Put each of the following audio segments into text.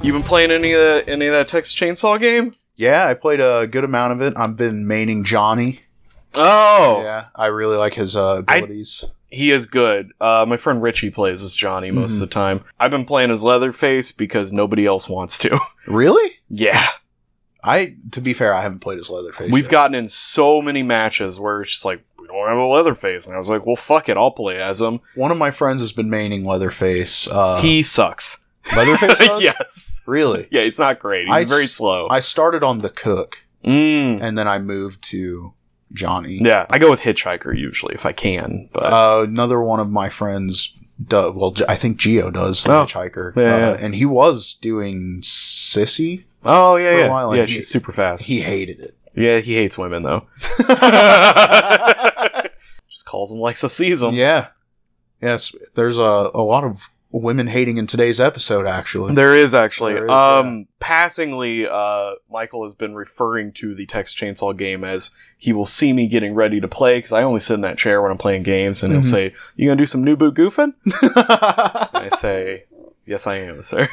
You been playing any of that Texas Chainsaw game? Yeah, I played a good amount of it. I've been maining Johnny. Oh! Yeah, I really like his abilities. He is good. My friend Richie plays as Johnny most of the time. I've been playing as Leatherface because nobody else wants to. Really? Yeah. To be fair, I haven't played as Leatherface We've yet. gotten in so many matches where it's just like, we don't have a Leatherface. And I was like, well, fuck it, I'll play as him. One of my friends has been maining Leatherface. He sucks. Leatherface does? Yes. Really? Yeah, he's not great. He's very slow. I started on the Cook, Mm. and then I moved to Johnny. Yeah, I go with Hitchhiker usually if I can. But Another one of my friends, I think Gio does the Hitchhiker. Yeah. And he was doing Sissy. Oh, yeah, for a while, yeah. and She's super fast. He hated it. Yeah, he hates women, though. Just calls them like to sees them. Yeah. Yes, there's a lot of women hating in today's episode, actually. There is, actually. There is, yeah. Passingly, Michael has been referring to the Texas Chainsaw game as he will see me getting ready to play, because I only sit in that chair when I'm playing games, and he'll say, "You gonna do some new boot goofing?" And I say, "Yes, I am, sir."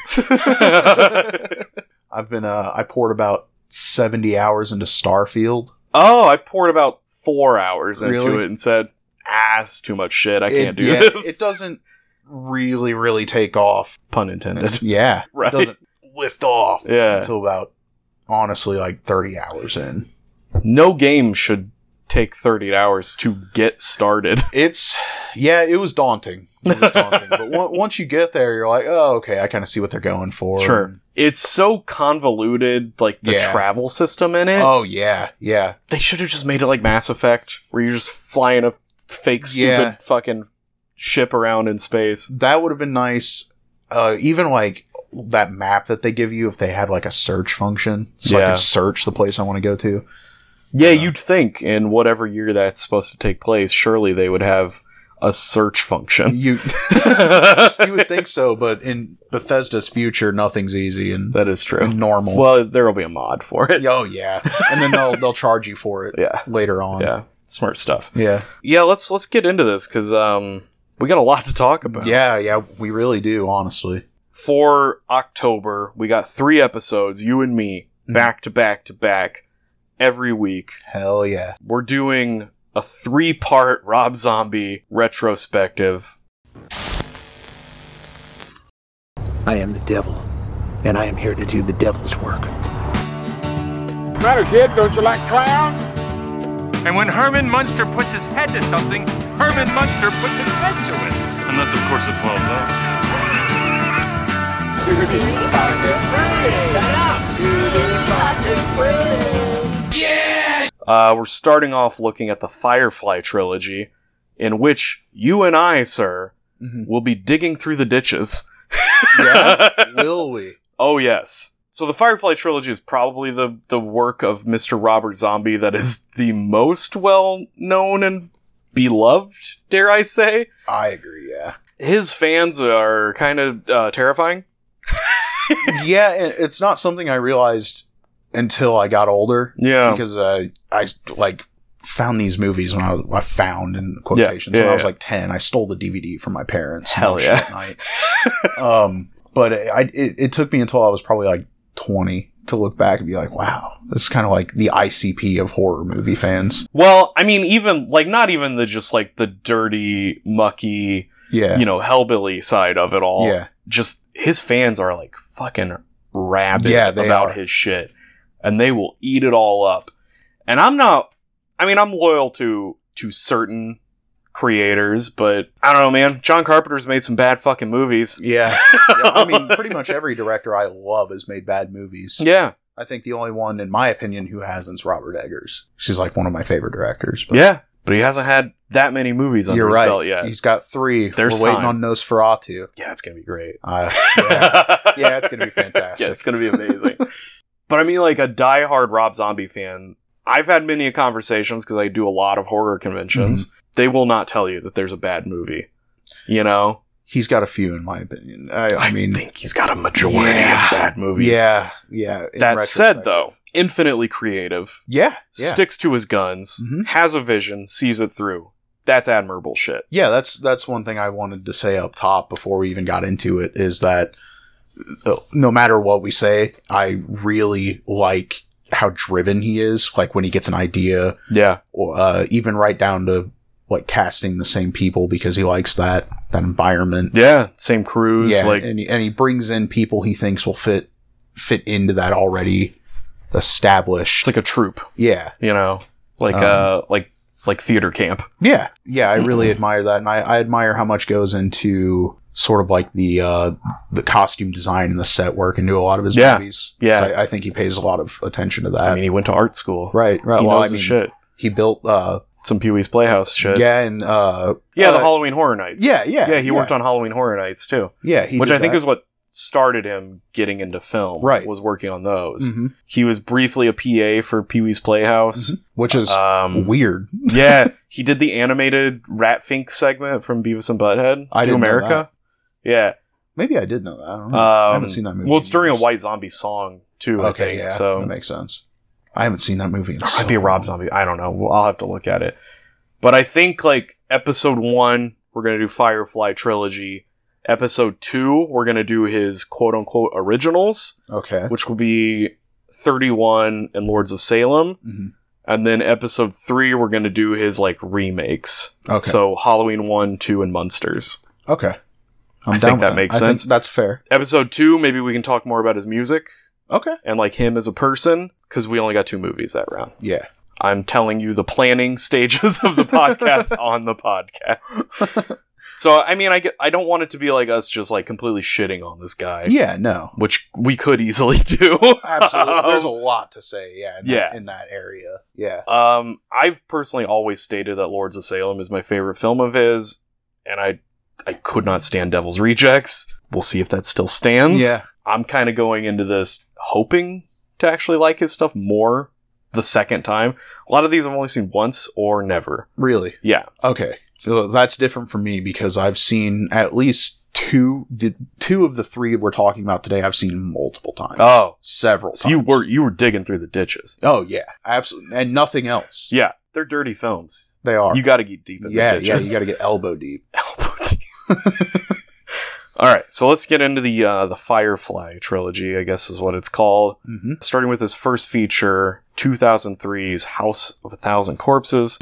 I poured about 70 hours into Starfield. Oh, I poured about 4 hours into Really? it and said, it's too much shit. I can't do this. It doesn't really take off. Pun intended. Yeah. Right. It doesn't lift off Yeah. until about, honestly, like 30 hours in. No game should take 30 hours to get started. It was daunting. But once you get there, you're like, oh, okay, I kind of see what they're going for. Sure. It's so convoluted, like the travel system in it. Oh, yeah. They should have just made it like Mass Effect, where you're just flying a fake, stupid fucking ship around in space. That would have been nice. Even like that map that they give you, if they had like a search function, so I could search the place I want to go to. Yeah, you'd think in whatever year that's supposed to take place, surely they would have a search function. You would think so, but in Bethesda's future, nothing's easy and that is true. And normal. Well, there will be a mod for it. Oh yeah, and then they'll charge you for it. Later on. Yeah, smart stuff. Yeah. Let's get into this because we got a lot to talk about. Yeah, we really do. Honestly, for October, we got 3 episodes, you and me, back to back to back, every week. Hell yeah. We're doing a 3-part Rob Zombie retrospective. I am the devil, and I am here to do the devil's work. What's the matter, kid? Don't you like clowns? And when Herman Munster puts his head to something, Herman Munster puts his head to it. Unless, of course, it falls off. We're starting off looking at the Firefly trilogy, in which you and I, sir, will be digging through the ditches. Yeah? Will we? Oh, yes. So the Firefly trilogy is probably the work of Mr. Robert Zombie that is the most well-known and beloved, dare I say. I agree, yeah. His fans are kind of terrifying. Yeah, it's not something I realized until I got older. Yeah. Because I found these movies when I found in quotations when I was like 10. I stole the DVD from my parents. Hell yeah. At night. But it took me until I was probably like 20 to look back and be like, wow, this is kind of like the ICP of horror movie fans. Well, I mean, even like not even the just like the dirty, mucky, hellbilly side of it all. Yeah. Just his fans are like fucking rabid they about are. his shit. And they will eat it all up. And I'm loyal to certain creators, but I don't know, man. John Carpenter's made some bad fucking movies. Yeah. I mean, pretty much every director I love has made bad movies. Yeah. I think the only one, in my opinion, who hasn't is Robert Eggers. She's like one of my favorite directors. But yeah, but he hasn't had that many movies under his belt yet. He's got 3. We're waiting on Nosferatu. Yeah, it's going to be great. Yeah, it's going to be fantastic. Yeah, it's going to be amazing. But I mean, like a diehard Rob Zombie fan, I've had many conversations because I do a lot of horror conventions. Mm-hmm. They will not tell you that there's a bad movie. You know? He's got a few, in my opinion. I mean, think he's got a majority of bad movies. Yeah. That said, though, infinitely creative. Yeah. Sticks to his guns. Mm-hmm. Has a vision. Sees it through. That's admirable shit. Yeah, that's one thing I wanted to say up top before we even got into it, is that no matter what we say, I really like how driven he is. Like when he gets an idea, Yeah. or even right down to like casting the same people because he likes that environment. Yeah. Same crews. Yeah, Like, and he brings in people he thinks will fit into that already established. it's like a troupe, Yeah, you know, like theater camp. yeah. I really admire that, and I admire how much goes into sort of like the costume design and the set work into a lot of his movies. Yeah. So I think he pays a lot of attention to that. I mean, he went to art school. right. He Well, knows his shit. He built Some Pee Wee's Playhouse shit. yeah, and the Halloween Horror Nights. yeah, He worked on Halloween Horror Nights too, yeah, which I think is what started him getting into film. Right. Was working on those. Mhm. He was briefly a PA for Pee Wee's Playhouse. which is weird. Yeah, he did the animated Rat Fink segment from Beavis and Butthead I to didn't know America. Yeah, Maybe I did know that. I don't know. I haven't seen that movie. Well, it's in during a years. White Zombie song too. I think yeah, so. that makes sense. I haven't seen that movie in so Might be a Rob Zombie. I don't know. Well, I'll have to look at it. But I think like episode 1, we're gonna do Firefly trilogy. Episode 2, we're gonna do his quote unquote originals, Okay. which will be 31 and Lords of Salem. Mhm. And then episode 3, we're gonna do his like remakes. Okay. So Halloween 1, 2, and Munsters. Okay. I down think with that makes I think sense. that's fair. Episode 2, maybe we can talk more about his music Okay. and like him as a person, because we only got 2 movies that round. Yeah. I'm telling you the planning stages of the podcast on the podcast. So, I mean, I don't want it to be like us just like completely shitting on this guy. Yeah. No. Which we could easily do. Absolutely. There's a lot to say. Yeah. Yeah. In that area. Yeah. I've personally always stated that Lords of Salem is my favorite film of his, and I could not stand Devil's Rejects. We'll see if that still stands. Yeah. I'm kind of going into this hoping to actually like his stuff more the second time. A lot of these I've only seen once or never. Really. Yeah. Okay. Well, that's different for me because I've seen at least two of the 3 we're talking about today. I've seen multiple times. Oh. Several So times. you were digging through the ditches. Oh yeah, absolutely, and nothing else. Yeah. They're dirty films. They are. You got to get deep in the ditches. You got to get elbow deep. Elbow deep. All right, so let's get into the Firefly trilogy, I guess is what it's called. Mm-hmm. Starting with his first feature, 2003's House of a Thousand Corpses.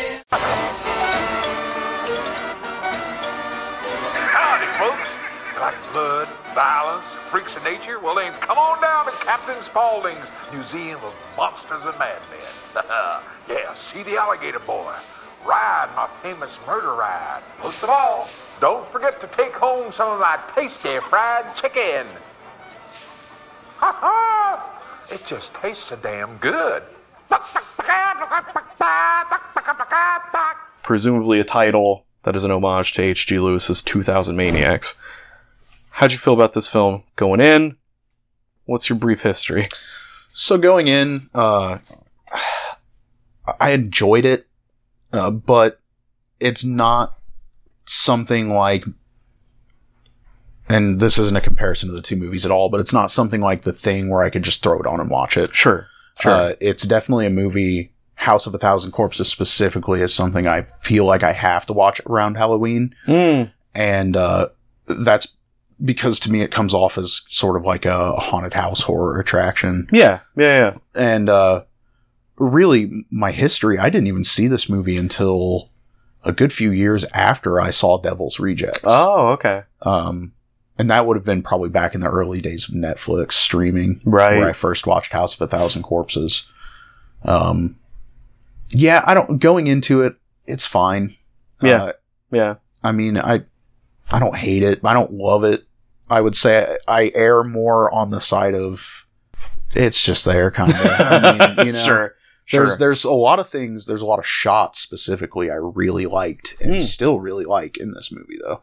Howdy, folks. You like blood, violence, freaks of nature? Well, then come on down to Captain Spaulding's Museum of Monsters and Madmen. Yeah, see the alligator boy. Ride my famous murder ride. Most of all, don't forget to take home some of my tasty fried chicken. Ha ha! It just tastes so damn good. Presumably a title that is an homage to H.G. Lewis's 2000 Maniacs. How'd you feel about this film going in? What's your brief history? So going in, I enjoyed it, but it's not something like, and this isn't a comparison to the 2 movies at all, but it's not something like The Thing where I could just throw it on and watch it. Sure. It's definitely a movie. House of a Thousand Corpses specifically is something I feel like I have to watch around Halloween. And that's because to me it comes off as sort of like a haunted house horror attraction. Yeah. And really, my history, I didn't even see this movie until a good few years after I saw Devil's Rejects. Oh, okay. And that would have been probably back in the early days of Netflix streaming. Right. Where I first watched House of a Thousand Corpses. Going into it, it's fine. Yeah. I mean, I don't hate it. I don't love it. I would say I err more on the side of it's just there, kind of. I mean, you know, Sure. There's a lot of things. There's a lot of shots specifically I really liked and still really like in this movie, though.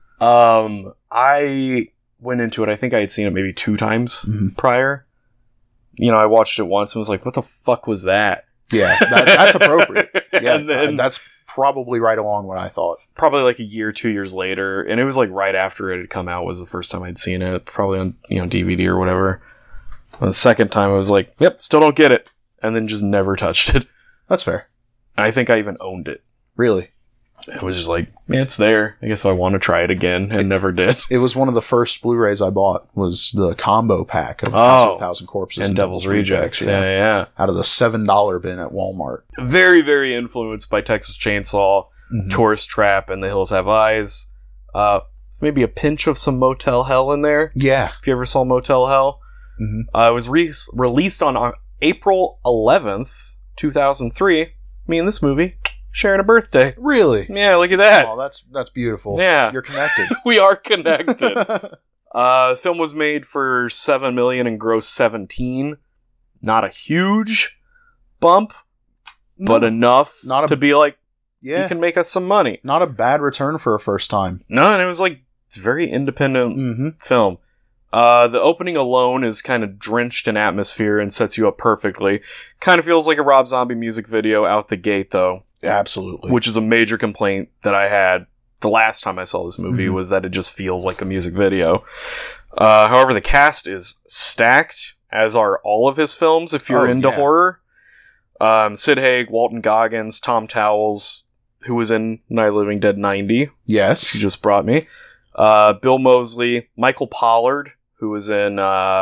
I went into it. I think I had seen it maybe 2 times prior. You know, I watched it once and was like, "What the fuck was that?" Yeah, that's appropriate. Yeah, And then- that's probably right along what I thought. Probably like a year, 2 years later, and it was like right after it had come out was the first time I'd seen it, probably on DVD or whatever. And the second time I was like, "Yep, still don't get it," and then just never touched it. That's fair. I think I even owned it. Really. It was just like, yeah, it's there. I guess I want to try it again, and never did. It was one of the first Blu-rays I bought, was the combo pack of House of a Thousand Corpses and Devil's Rejects. Yeah. Out of the $7 bin at Walmart. Very, very influenced by Texas Chainsaw, Mhm. Tourist Trap, and The Hills Have Eyes. Maybe a pinch of some Motel Hell in there. Yeah. If you ever saw Motel Hell. Mhm. It was released on April 11th, 2003. Me and this movie sharing a birthday. Really? Yeah, look at that. Oh, that's beautiful. Yeah. You're connected. We are connected. The film was made for $7 million and grossed 17. Not a huge bump, but enough to be like, yeah, you can make us some money. not a bad return for a first time. No, and it was like, it's a very independent Mm-hmm. film. The opening alone is kind of drenched in atmosphere and sets you up perfectly. Kind of feels like a Rob Zombie music video out the gate, though. Absolutely. Which is a major complaint that I had the last time I saw this movie, Mhm. was that it just feels like a music video. However, the cast is stacked, as are all of his films, if you're into horror. Sid Haig, Walton Goggins, Tom Towles, who was in Night of the Living Dead 90, Yes. she just brought me. Bill Moseley, Michael Pollard, who was in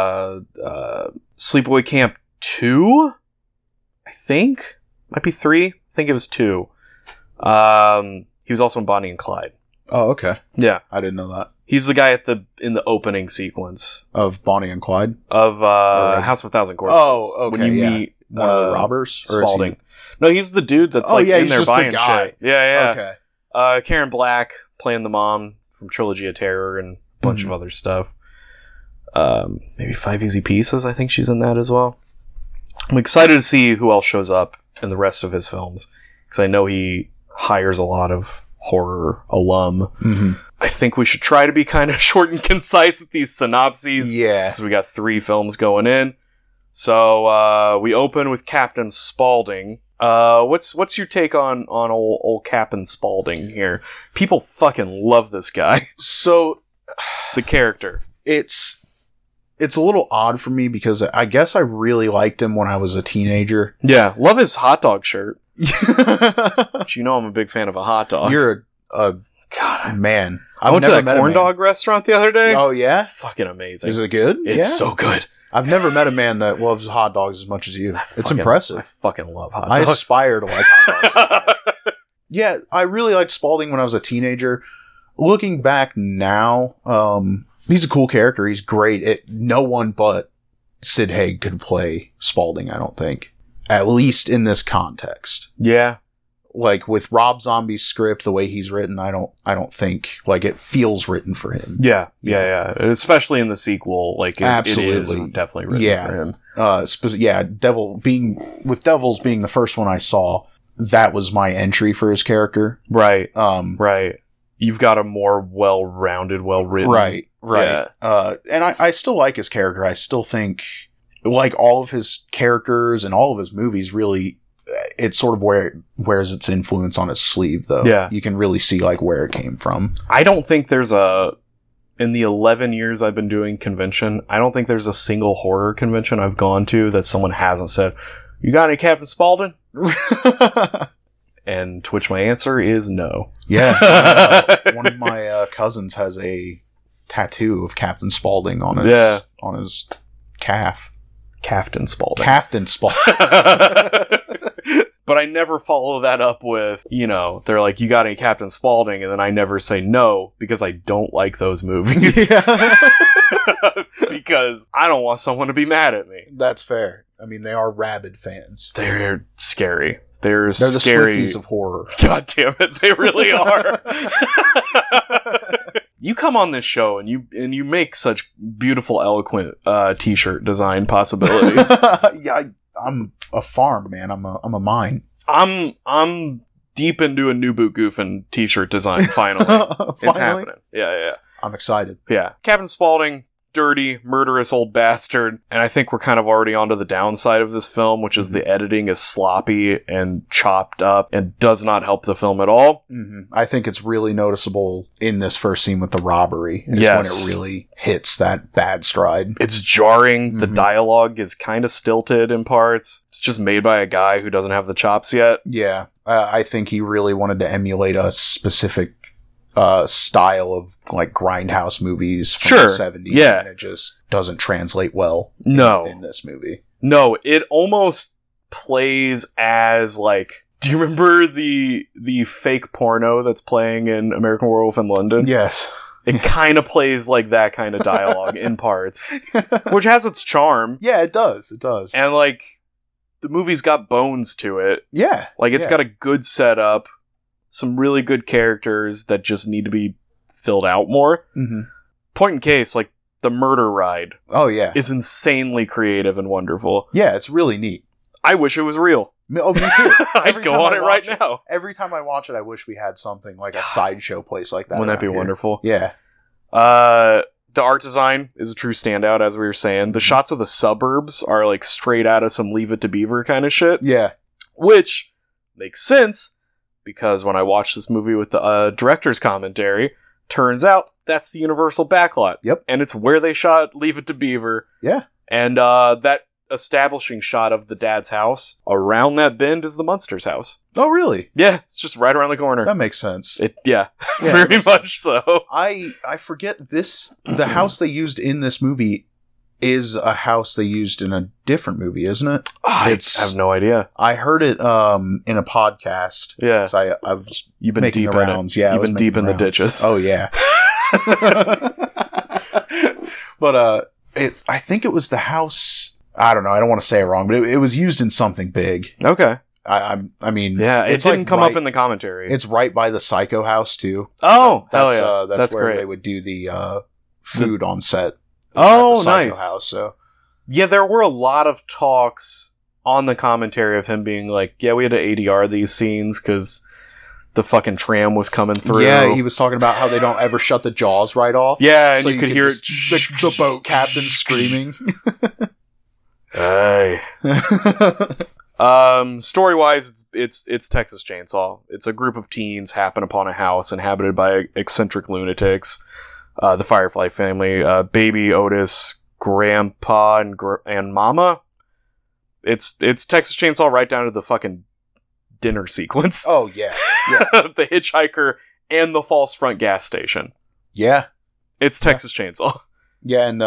Sleepaway Camp 2, I think? Might be 3. I think it was 2. He was also in Bonnie and Clyde. Oh, okay. Yeah. I didn't know that. He's the guy in the opening sequence Of Bonnie and Clyde? of House of a Thousand Corpses. Oh, okay, When you yeah. meet One of the robbers? Or is he- Spalding. No, he's the dude that's Oh, like yeah, in he's there just the buying guy. shit. Yeah, Okay. yeah. Karen Black playing the mom from Trilogy of Terror and a bunch Mhm. of other stuff. Maybe 5 Easy Pieces, I think she's in that as well. I'm excited to see who else shows up in the rest of his films, because I know he hires a lot of horror alum. Mm-hmm. I think we should try to be kind of short and concise with these synopses. Yeah. Because we got 3 films going in. So we open with Captain Spaulding. What's your take on old Captain Spaulding here? People fucking love this guy. So The character. it's a little odd for me because I guess I really liked him when I was a teenager. Yeah, love his hot dog shirt. But you know I'm a big fan of a hot dog. You're a God, man. I went to never that met a corn man. dog restaurant the other day. Oh, yeah? Fucking amazing. Is it good? It's so good. I've never met a man that loves hot dogs as much as you. It's I impressive. fucking love hot I dogs. aspire to like hot dogs. Yeah, I really liked Spaulding when I was a teenager. Looking back now, he's a cool character. He's great. No one but Sid Haig could play Spaulding, I don't think. At least in this context. Yeah. Like with Rob Zombie's script, the way he's written, I don't think like it feels written for him. Yeah. Especially in the sequel, like it is Absolutely. definitely written Yeah. for him. Devils being the first one I saw, that was my entry for his character. Right. Right. You've got a more well-rounded, well-written. Right. Yeah. And I still like his character. I still think, like all of his characters and all of his movies, really, it's sort of wears its influence on his sleeve, though. Yeah. You can really see like where it came from. I don't think there's in the 11 years I've been doing convention, I don't think there's a single horror convention I've gone to that someone hasn't said, "You got any Captain Spaulding?" And to which my answer is no. Yeah. One of my cousins has a tattoo of Captain Spaulding on his calf. Captain Spaulding. Captain Spaulding. But I never follow that up with, they're like, "You got any Captain Spaulding?" And then I never say no, because I don't like those movies. Because I don't want someone to be mad at me. That's fair. I mean, they are rabid fans. They're scary. They're the scary. Swifties of horror. God damn it, they really are. You come on this show and you make such beautiful, eloquent t-shirt design possibilities. Yeah, I'm a farm man. I'm a mine. I'm deep into a New Boot Goofin t-shirt design. Finally, it's happening. Yeah. I'm excited. Yeah, Captain Spaulding, dirty, murderous old bastard. And I think we're kind of already onto the downside of this film, which is the editing is sloppy and chopped up and does not help the film at all. I think it's really noticeable in this first scene with the robbery. Is Yes. when it really hits that bad stride. It's jarring. The dialogue is kind of stilted in parts. It's just made by a guy who doesn't have the chops yet. Yeah, I think he really wanted to emulate a specific style of like grindhouse movies from Sure, the 70s. yeah. And it just doesn't translate well No. in this movie. No, it almost plays as like... Do you remember the fake porno that's playing in American Werewolf in London? Yes. It kind of plays like that kind of dialogue in parts, which has its charm. Yeah, it does. It does. And like, the movie's got bones to it. Yeah. Like, it's yeah. got a good setup, some really good characters that just need to be filled out more. Mhm. Point in case, like, the murder ride Oh, yeah. is insanely creative and wonderful. Yeah, it's really neat. I wish it was real. Oh, me too. I'd Every go time on I it right watch now. Every time I watch it, I wish we had something like a sideshow place like that. Wouldn't that be around here. wonderful? Yeah. The art design is a true standout, as we were saying. The shots of the suburbs are like straight out of some Leave It to Beaver kind of shit, Yeah. which makes sense because when I watched this movie with the director's commentary, turns out that's the Universal backlot. Yep. And it's where they shot Leave It to Beaver. Yeah. And that establishing shot of the dad's house around that bend is the Munsters' house. Oh, really? Yeah, it's just right around the corner. That makes sense. Yeah, Yeah, very makes much so. I forget this. The house they used in this movie is a house they used in a different movie, isn't it? I It's- have no idea. I heard it in a podcast. Yeah. 'Cause I was You've been making deep the in rounds. it. Yeah, I You've was been deep in making the rounds. ditches. Oh yeah. But I think it was the house. I don't know. I don't want to say it wrong, but it was used in something big. Okay. I mean, Yeah, it it's didn't like come right- up in the commentary. It's right by the Psycho house too. oh, That's hell yeah. that's where great. they would do the food on set. Oh, at the Psycho nice. house. So Yeah, there were a lot of talks on the commentary of him being like, yeah, we had to ADR these scenes because the fucking tram was coming through. yeah, he was talking about how they don't ever shut the jaws right off. Yeah, and So you could hear just- the boat captain screaming. Hey. Story wise, it's Texas Chainsaw. It's a group of teens happen upon a house inhabited by eccentric lunatics. The Firefly family, baby Otis, grandpa, and mama. It's Texas Chainsaw right down to the fucking dinner sequence. Oh yeah, yeah, The hitchhiker and the false front gas station. yeah, It's Texas Chainsaw. yeah. And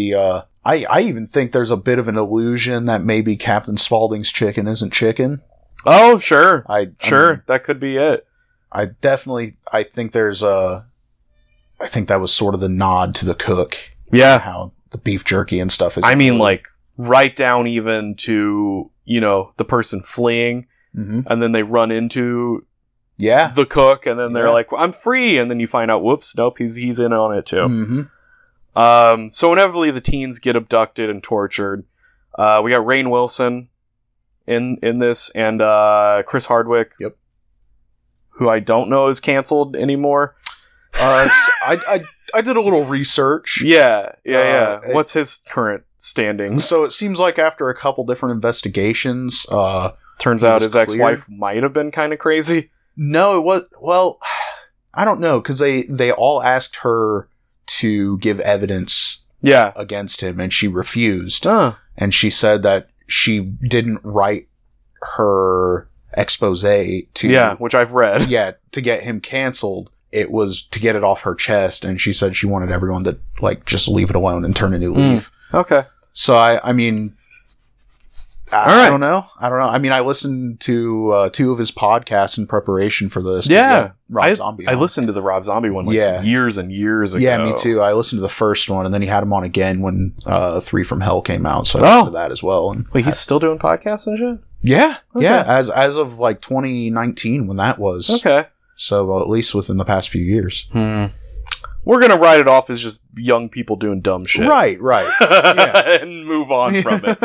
I even think there's a bit of an illusion that maybe Captain Spaulding's chicken isn't chicken. Oh, sure. I Sure, mean, that could be it. I think there's I think that was sort of the nod to the cook. Yeah. How the beef jerky and stuff is. I mean, like, right down even to, the person fleeing, Mhm. and then they run into yeah. the cook, and then they're Yeah. like, I'm free, and then you find out, whoops, nope, he's in on it too. Mm-hmm. So inevitably the teens get abducted and tortured. We got Rainn Wilson in this, and Chris Hardwick. Yep. Who I don't know is canceled anymore. I did a little research. Yeah. it- What's his current standings? So it seems like after a couple different investigations, Turns he out was his ex-wife might have been kind of crazy. no, it was, well, I don't know, because they all asked her to give evidence Yeah. against him, and she refused. Huh. And she said that she didn't write her expose to Yeah, which I've read. yeah, to get him canceled. It was to get it off her chest, and she said she wanted everyone to like just leave it alone and turn a new leaf. Okay. So I mean, All I right. don't know. I mean, I listened to 2 of his podcasts in preparation for this. 'cause he Yeah. had Rob Zombie. I on. listened to the Rob Zombie one Yeah. years and years ago. Yeah, me too. I listened to the first one, and then he had him on again when 3 from Hell came out. So I listened to that as well. And Wait, he's still doing podcasts and shit? yeah, Okay. yeah. As of like 2019 when that was. Okay. So at least within the past few years. We're going to write it off as just young people doing dumb shit. Right. Yeah. And move on from it.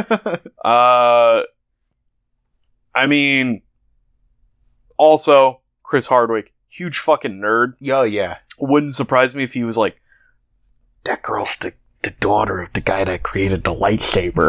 I mean, also, Chris Hardwick, huge fucking nerd. Yeah. Wouldn't surprise me if he was like, that girl's the daughter of the guy that created the lightsaber.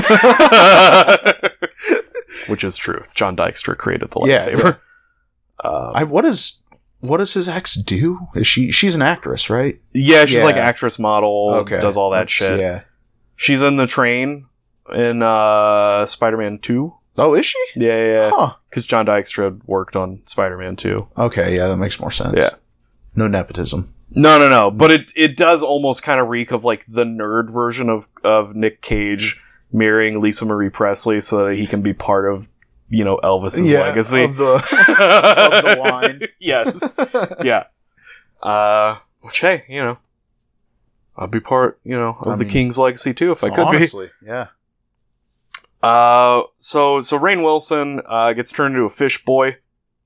Which is true. John Dykstra created the lightsaber. Yeah. What does his ex do? She's an actress, right? Yeah, she's like actress model, Okay. does all that shit. Yeah. She's in the train in Spider-Man 2. Oh, is she? Yeah. Huh. Because John Dykstra worked on Spider-Man 2. Okay, yeah, that makes more sense. Yeah. No nepotism. No. But it does almost kind of reek of like the nerd version of Nick Cage marrying Lisa Marie Presley so that he can be part of, Elvis's legacy. Of the, of the line. Yes. Yeah. Which, hey, I'd be part, of the King's legacy too if I could honestly, yeah. So Rainn Wilson gets turned into a fish boy.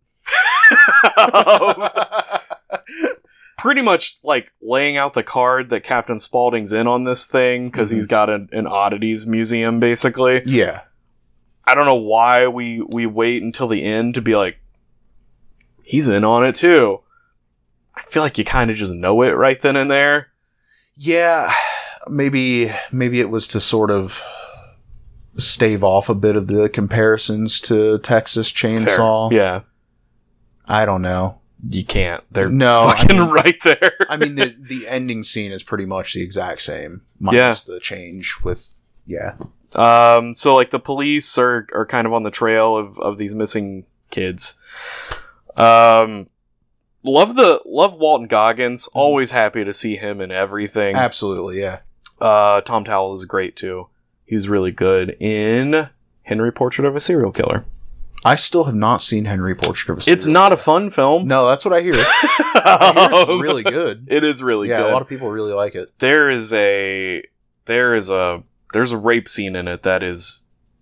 Pretty much like laying out the card that Captain Spaulding's in on this thing because he's got an oddities museum basically. Yeah. I don't know why we wait until the end to be like, he's in on it too. I feel like you kind of just know it right then and there. Yeah, maybe it was to sort of stave off a bit of the comparisons to Texas Chainsaw. Fair. Yeah. I don't know. You can't. They're No, fucking right there. I mean, the ending scene is pretty much the exact same, minus the change with, So like the police are kind of on the trail of these missing kids. Love Walton Goggins. Always happy to see him in everything. Absolutely, yeah. Tom Towles is great too. He's really good in Henry Portrait of a Serial Killer. I still have not seen Henry Portrait of a Serial It's not a fun film. No, that's what I hear. I hear it's really good. It is really good. Yeah, a lot of people really like it. There's a rape scene in it that is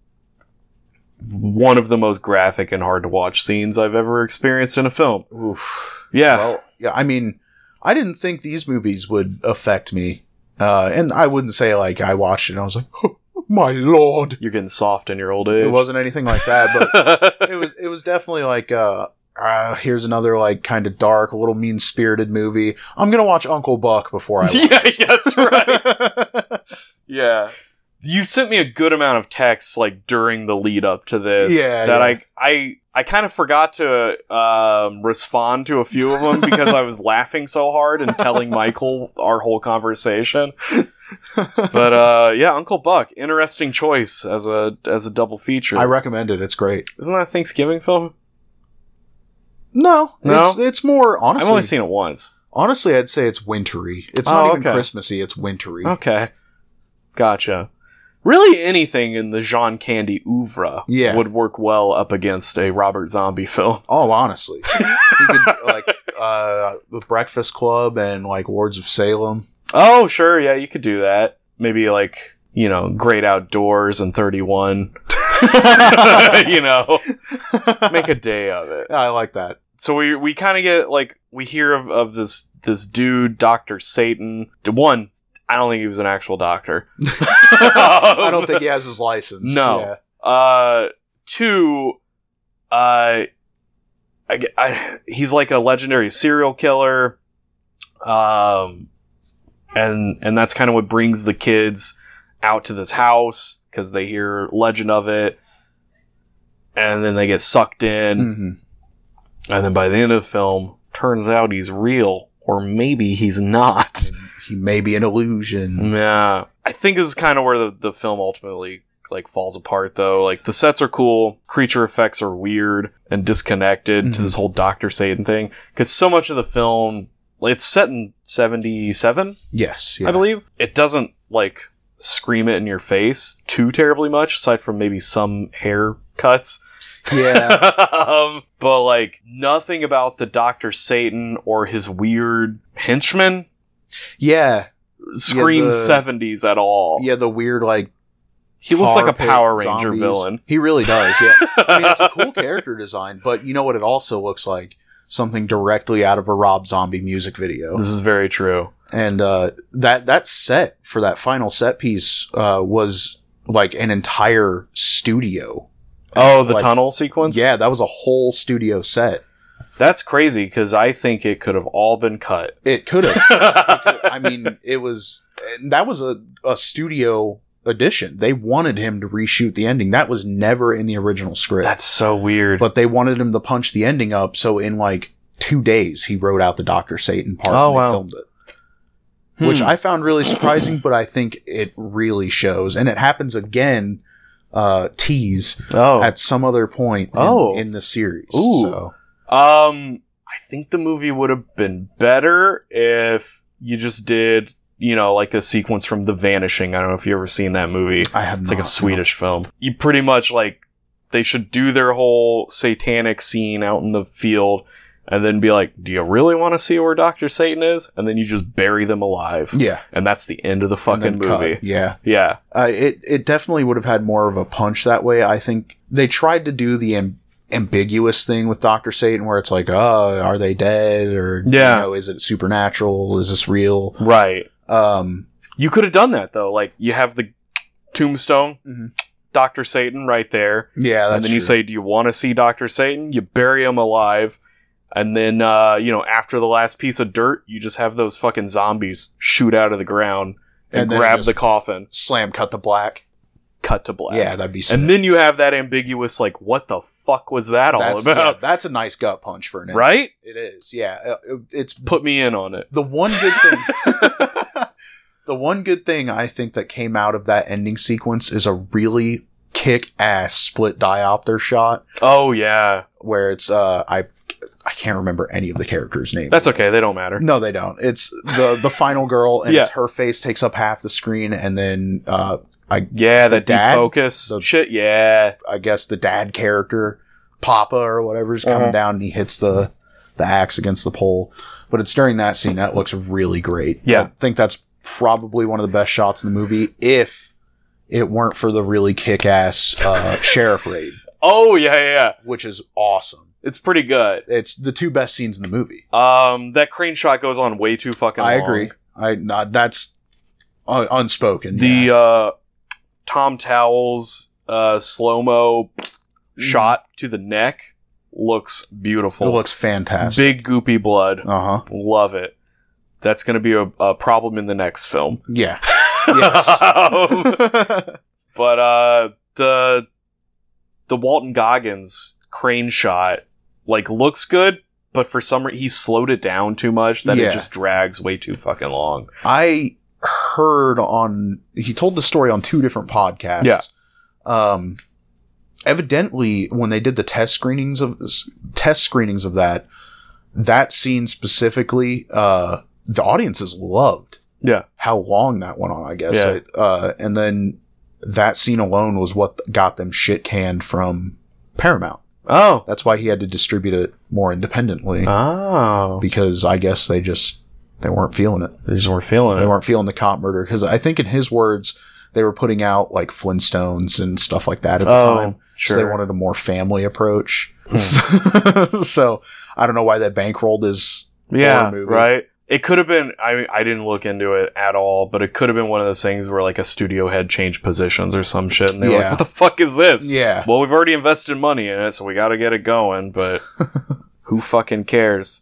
one of the most graphic and hard to watch scenes I've ever experienced in a film. Oof. Yeah. Well, yeah, I mean, I didn't think these movies would affect me. And I wouldn't say like I watched it and I was like, oh, my lord. You're getting soft in your old age. It wasn't anything like that, but it was definitely like here's another like kind of dark, a little mean-spirited movie. I'm going to watch Uncle Buck before I watch it. Yeah, that's right. Yeah. You sent me a good amount of texts like during the lead up to this. Yeah. That I kind of forgot to respond to a few of them because I was laughing so hard and telling Michael our whole conversation. But yeah, Uncle Buck, interesting choice as a double feature. I recommend it. It's great. Isn't that a Thanksgiving film? No. No? It's more honestly. I've only seen it once. Honestly, I'd say it's wintry. It's not even Christmassy. It's wintry. Okay, gotcha. Really, anything in the John Candy oeuvre would work well up against a Robert Zombie film. Oh, honestly. You could, like, The Breakfast Club and, like, Lords of Salem. Oh, sure, yeah, you could do that. Maybe, like, Great Outdoors and 31. Make a day of it. Yeah, I like that. So we kind of get, like, we hear of this dude, Dr. Satan. One, I don't think he was an actual doctor. I don't think he has his license. No. Yeah. Two, he's like a legendary serial killer. And that's kind of what brings the kids out to this house because they hear legend of it. And then they get sucked in. Mm-hmm. And then by the end of the film, turns out he's real. Or maybe he's not. He may be an illusion. Yeah. I think this is kind of where the film ultimately like falls apart though. Like the sets are cool, creature effects are weird and disconnected to this whole Dr. Satan thing. Because so much of the film, it's set in 77? Yes. Yeah. I believe. It doesn't like scream it in your face too terribly much, aside from maybe some haircuts. Yeah. But like nothing about the Dr. Satan or his weird henchman screams 70s at all. Yeah, the weird like he looks like a tar Power pit Ranger zombies. villain. He really does, yeah. I mean, it's a cool character design, but you know what it also looks like? Something directly out of a Rob Zombie music video. This is very true. And that set for that final set piece was like an entire studio. Oh, the tunnel sequence? Yeah, that was a whole studio set. That's crazy because I think it could have all been cut. It could have. I mean, it was And that was a studio edition. They wanted him to reshoot the ending. That was never in the original script. That's so weird. But they wanted him to punch the ending up, so in like 2 days he wrote out the Dr. Satan part and they filmed it. Which I found really surprising, but I think it really shows. And it happens again, tease, at some other point in the series. Ooh. So. I think the movie would have been better if you just did, you know, like a sequence from The Vanishing. I don't know if you've ever seen that movie. I have It's like a Swedish film. You pretty much, like, they should do their whole satanic scene out in the field and then be like, do you really want to see where Dr. Satan is? And then you just bury them alive. Yeah. And that's the end of the fucking movie. Cut. Yeah. Yeah. It definitely would have had more of a punch that way. I think they tried to do the ambiguous thing with Dr. Satan where it's like, are they dead? Or, you know, is it supernatural? Is this real? Right. You could have done that, though. Like, you have the tombstone, Dr. Satan right there. Yeah, that's And then true. you say, do you want to see Dr. Satan? You bury him alive. And then, you know, after the last piece of dirt, you just have those fucking zombies shoot out of the ground and then grab just the coffin. Slam cut to black. Cut to black. Yeah, that'd be sick. And then you have that ambiguous, like, what the fuck was that all about? Yeah, that's a nice gut punch for an ending. Right? It is, yeah. It's Put me in on it. the one good thing. The one good thing I think that came out of that ending sequence is a really kick-ass split diopter shot Oh, yeah. where it's I can't remember any of the characters' names. That's okay. They don't matter. No, they don't. It's the final girl, and Yeah. it's her face takes up half the screen, and then Yeah, the that deep dad? focus. The- Shit, yeah. I guess the dad character, Papa or whatever, is coming down, and he hits the axe against the pole. But it's during that scene that looks really great. Yeah. I think that's probably one of the best shots in the movie, if it weren't for the really kick-ass sheriff raid, Oh, yeah. which is awesome. It's pretty good. It's the 2 best scenes in the movie. That crane shot goes on way too fucking long. I agree. That's unspoken. The yeah. Tom Towles slow-mo shot to the neck looks beautiful. It looks fantastic. Big goopy blood. Uh-huh. Love it. That's going to be a problem in the next film. Yeah. Yes. But the Walton Goggins crane shot like looks good, but for some reason he slowed it down too much that Yeah. it just drags way too fucking long. I heard he told the story on 2 different podcasts. Yeah. Evidently, when they did the test screenings of that scene specifically, the audiences loved Yeah. how long that went on, I guess. Yeah. And then that scene alone was what got them shit canned from Paramount. Oh. That's why he had to distribute it more independently. Oh. Because I guess they weren't feeling it. They just weren't feeling They it. weren't feeling the cop murder. Because I think in his words, they were putting out like Flintstones and stuff like that at the time. Sure. So they wanted a more family approach. So I don't know why they bankrolled his horror movie. Right. It could have been, I didn't look into it at all, but it could have been one of those things where like a studio head changed positions or some shit and they were like, what the fuck is this? Yeah. Well, we've already invested money in it, so we gotta get it going, but who fucking cares?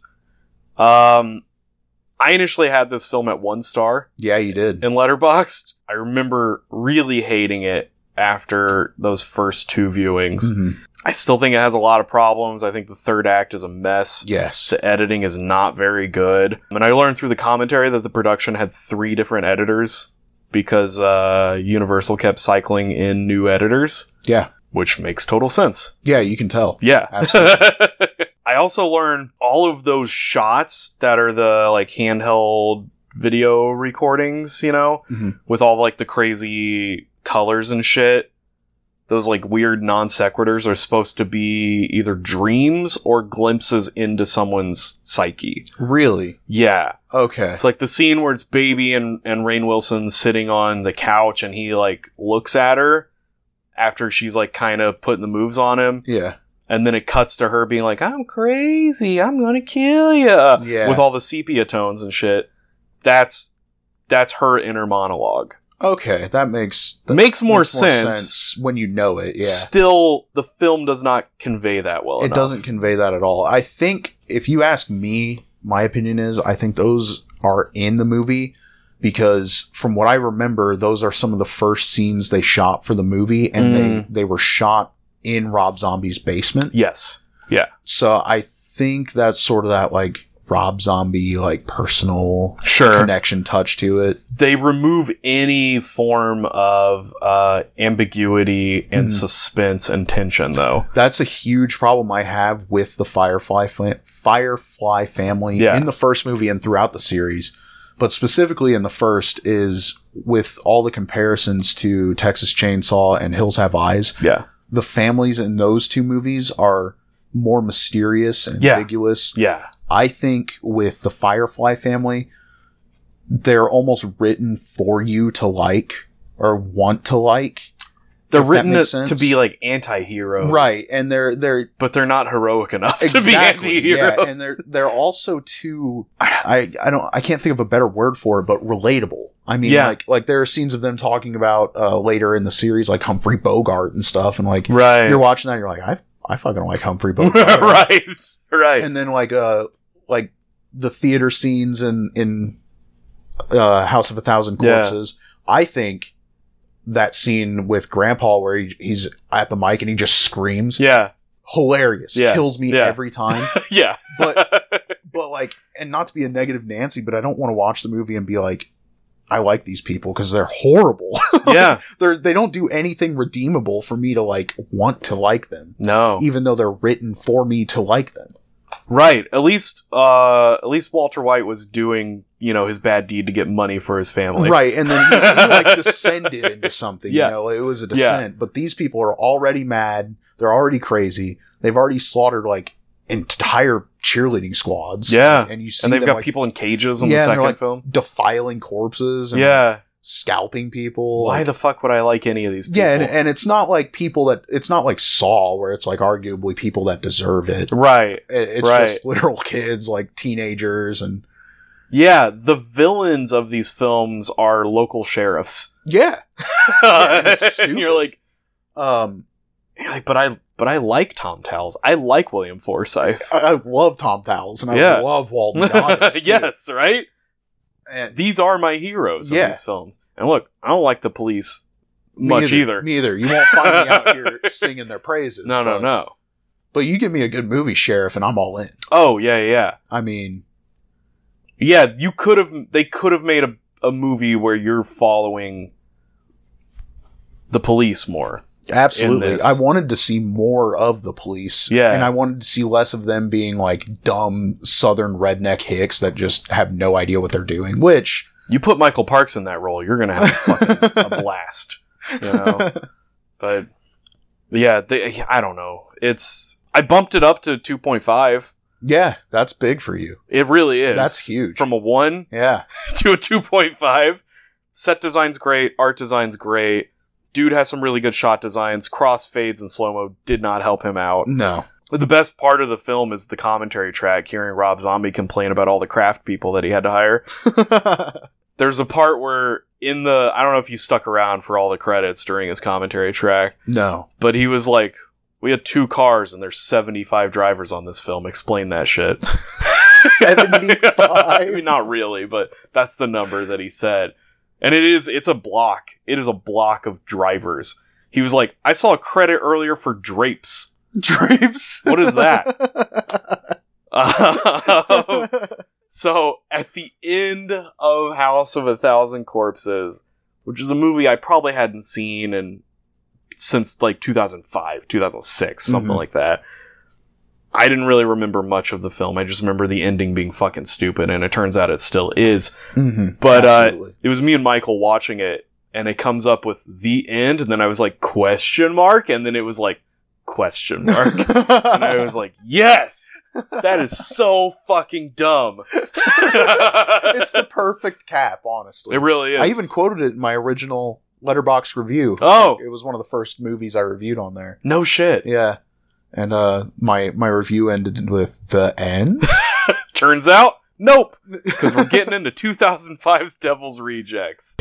I initially had this film at 1 star Yeah, you did. in Letterboxd. I remember really hating it after those first 2 viewings. Mhm. I still think it has a lot of problems. I think the third act is a mess. Yes. The editing is not very good. And I learned through the commentary that the production had 3 different editors because Universal kept cycling in new editors, Yeah. which makes total sense. Yeah, you can tell. Yeah. Absolutely. I also learned all of those shots that are the like handheld video recordings, you know, Mhm. with all like the crazy colors and shit. Those like weird non sequiturs are supposed to be either dreams or glimpses into someone's psyche. Really? Yeah. Okay. It's like the scene where it's Baby and Rainn Wilson sitting on the couch and he like looks at her after she's like kind of putting the moves on him. Yeah. And then it cuts to her being like, I'm crazy, I'm gonna kill you. Yeah. With all the sepia tones and shit. That's her inner monologue. Okay. That makes More sense when you know it. Yeah. Still, the film does not convey that well It enough. doesn't convey that at all. I think if you ask me, my opinion is I think those are in the movie because from what I remember, those are some of the first scenes they shot for the movie, and they were shot in Rob Zombie's basement. Yes. Yeah. So I think that's sort of that like Rob Zombie like personal Sure. connection touch to it. They remove any form of ambiguity and suspense and tension, though. That's a huge problem I have with the Firefly family in the first movie and throughout the series. But specifically in the first is with all the comparisons to Texas Chainsaw and Hills Have Eyes. Yeah. The families in those two movies are more mysterious and ambiguous. Yeah. I think with the Firefly family, they're almost written for you to like or want to like. They're written to be like anti-heroes. Right. And but they're not heroic enough to be exactly, anti-heroes. yeah, and they're also too I can't think of a better word for it, but relatable. I mean, like there are scenes of them talking about later in the series, like Humphrey Bogart and stuff, and like you're watching that, and you're like, I fucking like Humphrey Bogart, right. And then like the theater scenes in House of a Thousand Corpses, I think that scene with Grandpa where he's at the mic and he just screams, hilarious, kills me every time, but like, and not to be a negative Nancy, but I don't want to watch the movie and be like, I like these people because they're horrible. They don't do anything redeemable for me to like want to like them. No, even though they're written for me to like them. Right. At least Walter White was doing, his bad deed to get money for his family. Right. And then he like descended into something, yes. It was a descent. But these people are already mad. They're already crazy. They've already slaughtered like entire cheerleading squads. Yeah. And you see they've got like, people in cages in the second film. Defiling corpses and scalping people. Why the fuck would I like any of these people? Yeah, and it's not like it's not like Saw, where it's like arguably people that deserve it. Right. It's just literal kids, like teenagers, and the villains of these films are local sheriffs. Yeah. And you're like, but I like Tom Towles. I like William Forsythe. I love Tom Towles, and I love Walton Goggins. Yes, right? And these are my heroes in these films. And look, I don't like the police much either. Me either. You won't find me out here singing their praises. No. But you give me a good movie, Sheriff, and I'm all in. Oh, yeah. I mean... Yeah, they could have made a movie where you're following the police more. Absolutely. I wanted to see more of the police. Yeah. And I wanted to see less of them being like dumb southern redneck hicks that just have no idea what they're doing, which... You put Michael Parks in that role, you're going to have a blast. But yeah, I don't know. I bumped it up to 2.5. Yeah, that's big for you. It really is. That's huge. From a 1 to a 2.5. Set design's great. Art design's great. Dude has some really good shot designs. Crossfades and slow-mo did not help him out. No. The best part of the film is the commentary track, hearing Rob Zombie complain about all the craft people that he had to hire. There's a part where I don't know if you stuck around for all the credits during his commentary track. No. But he was like, we had 2 cars and there's 75 drivers on this film. Explain that shit. 75? I mean, not really, but that's the number that he said. And it's a block. It is a block of drivers. He was like, I saw a credit earlier for drapes. Drapes? What is that? So, at the end of House of a Thousand Corpses, which is a movie I probably hadn't seen since like 2005, 2006, something like that. I didn't really remember much of the film. I just remember the ending being fucking stupid, and it turns out it still is. Mm-hmm. But it was me and Michael watching it, and it comes up with the end, and then I was like, question mark? And then it was like, question mark. And I was like, yes! That is so fucking dumb. It's the perfect cap, honestly. It really is. I even quoted it in my original Letterboxd review. Oh! It was one of the first movies I reviewed on there. No shit. Yeah. And my review ended with the end. Turns out, nope. Because we're getting into 2005's Devil's Rejects.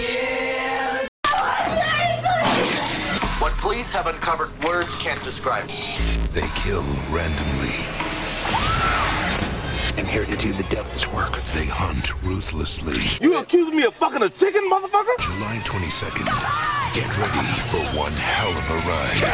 What police have uncovered, words can't describe. They kill randomly. And here to do the devil's work. They hunt ruthlessly. You accuse me of fucking a chicken, motherfucker? July 22nd. Get ready for one hell of a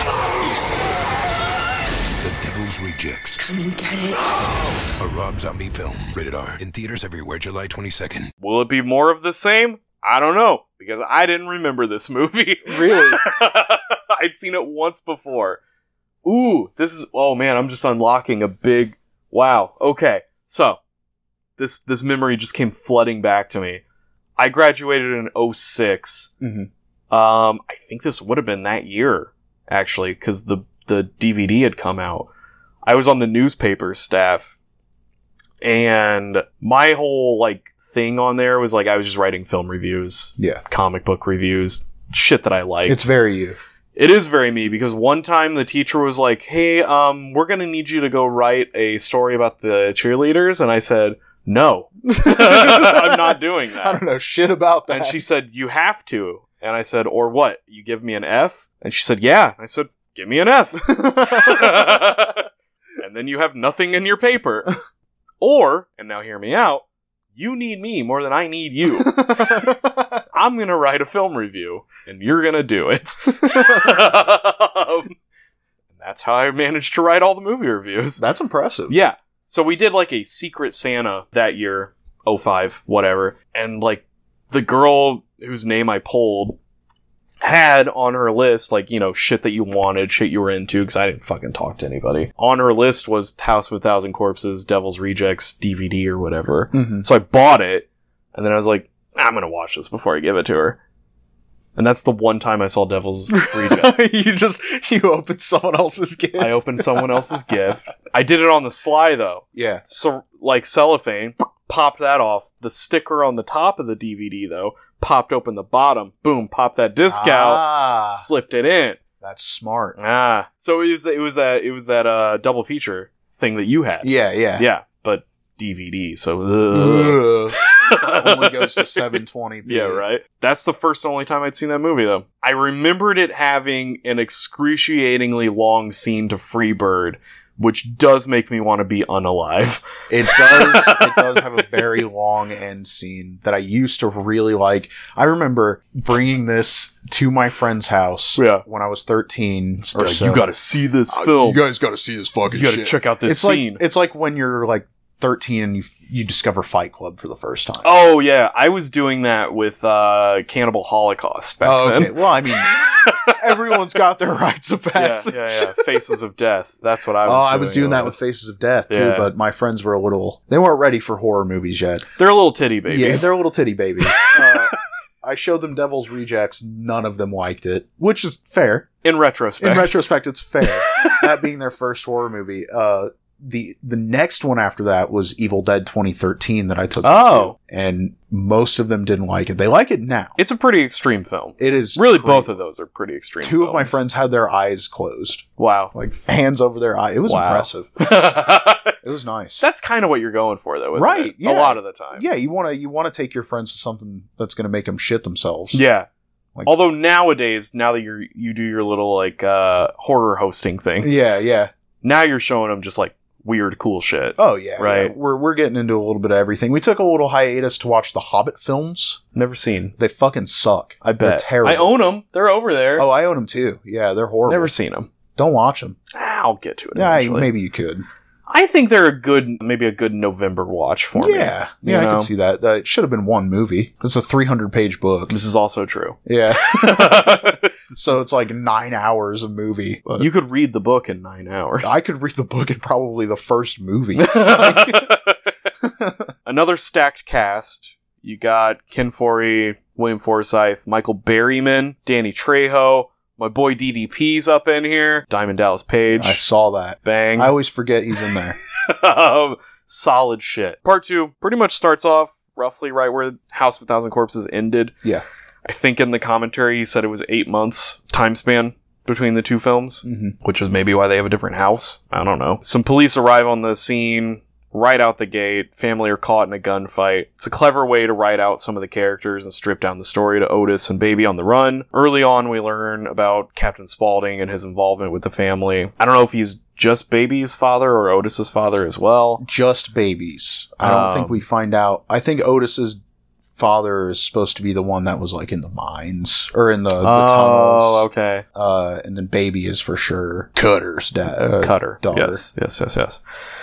ride. The Devil's Rejects. Come and get it. A Rob Zombie film. Rated R. In theaters everywhere July 22nd. Will it be more of the same? I don't know, because I didn't remember this movie. Really? I'd seen it once before. Ooh, this is... Oh man, I'm just unlocking a big... Wow, okay. So, this memory just came flooding back to me. I graduated in 2006. Mm-hmm. I think this would have been that year, actually, because the DVD had come out. I was on the newspaper staff, and my whole, like, thing on there was, like, I was just writing film reviews. Yeah. Comic book reviews. Shit that I like. It's very you. It is very me, because one time the teacher was like, hey, we're gonna need you to go write a story about the cheerleaders, and I said, no. I'm not doing that. I don't know shit about that. And she said, you have to. And I said, or what? You give me an F? And she said, yeah. I said, give me an F. And then you have nothing in your paper. Or, and now hear me out, you need me more than I need you. I'm going to write a film review, and you're going to do it. That's how I managed to write all the movie reviews. That's impressive. Yeah. So we did like a Secret Santa that year, 2005, whatever. And like the girl whose name I pulled had on her list, like, you know, shit that you wanted, shit you were into, because I didn't fucking talk to anybody. On her list was House of a Thousand Corpses, Devil's Rejects, DVD or whatever. Mm-hmm. So I bought it, and then I was like, I'm gonna watch this before I give it to her. And that's the one time I saw Devil's Rejects. you opened someone else's gift. I opened someone else's gift. I did it on the sly, though. Yeah. So, like, cellophane, popped that off. The sticker on the top of the DVD, though, popped open the bottom. Boom, popped that disc out, slipped it in. That's smart. So it was that double feature thing that you had. Yeah. Yeah, but DVD, so... Only goes to 720p. Yeah, right? That's the first and only time I'd seen that movie, though. I remembered it having an excruciatingly long scene to Freebird, which does make me want to be unalive. It does have a very long end scene that I used to really like. I remember bringing this to my friend's house when I was 13 or so. You gotta see this film. You guys gotta see this fucking shit. You gotta check out this scene. It's like when you're like 13 and you discover Fight Club for the first time. Oh, yeah. I was doing that with Cannibal Holocaust back then. Well, I mean, everyone's got their rites of passage. Yeah. Faces of Death. That's what I was doing. I was doing that with Faces of Death, too, but my friends were they weren't ready for horror movies yet. They're little titty babies. Yeah, they're little titty babies. I showed them Devil's Rejects. None of them liked it, which is fair. In retrospect, it's fair. That being their first horror movie. The next one after that was Evil Dead 2013 that I took them to, and most of them didn't like it. They like it now. It's a pretty extreme film. It is. Really, both of those are pretty extreme Two of my friends had their eyes closed. Wow. Like, hands over their eye. It was impressive. It was nice. That's kind of what you're going for, though, isn't right, it? Yeah. A lot of the time. Yeah, you want to take your friends to something that's going to make them shit themselves. Yeah. Although nowadays, now that you do your little, like, horror hosting thing. Yeah. Now you're showing them just, like, weird, cool shit. Oh, yeah. Right? Yeah. We're getting into a little bit of everything. We took a little hiatus to watch the Hobbit films. Never seen. They fucking suck. I bet. They're terrible. I own them. They're over there. Oh, I own them too. Yeah, they're horrible. Never seen them. Don't watch them. I'll get to it eventually. Yeah, maybe you could. I think they're maybe a good November watch for me. Yeah, I can see that. It should have been one movie. It's a 300-page book. This is also true. Yeah. So it's like 9 hours of movie. You could read the book in 9 hours. I could read the book in probably the first movie. Another stacked cast. You got Ken Foree, William Forsythe, Michael Berryman, Danny Trejo. My boy DDP's up in here. Diamond Dallas Page. I saw that. Bang. I always forget he's in there. Solid shit. Part 2 pretty much starts off roughly right where House of a Thousand Corpses ended. Yeah. I think in the commentary he said it was 8 months time span between the two films, which is maybe why they have a different house. I don't know. Some police arrive on the scene right out the gate. Family are caught in a gunfight. It's a clever way to write out some of the characters and strip down the story to Otis and Baby on the run. Early on, we learn about Captain Spaulding and his involvement with the family. I don't know if he's just Baby's father or Otis's father as well. Just Baby's. I don't think we find out. I think Otis's father is supposed to be the one that was like in the mines or in the tunnels. Oh, okay. And then Baby is for sure Cutter's dad. Cutter. Daughter. Yes.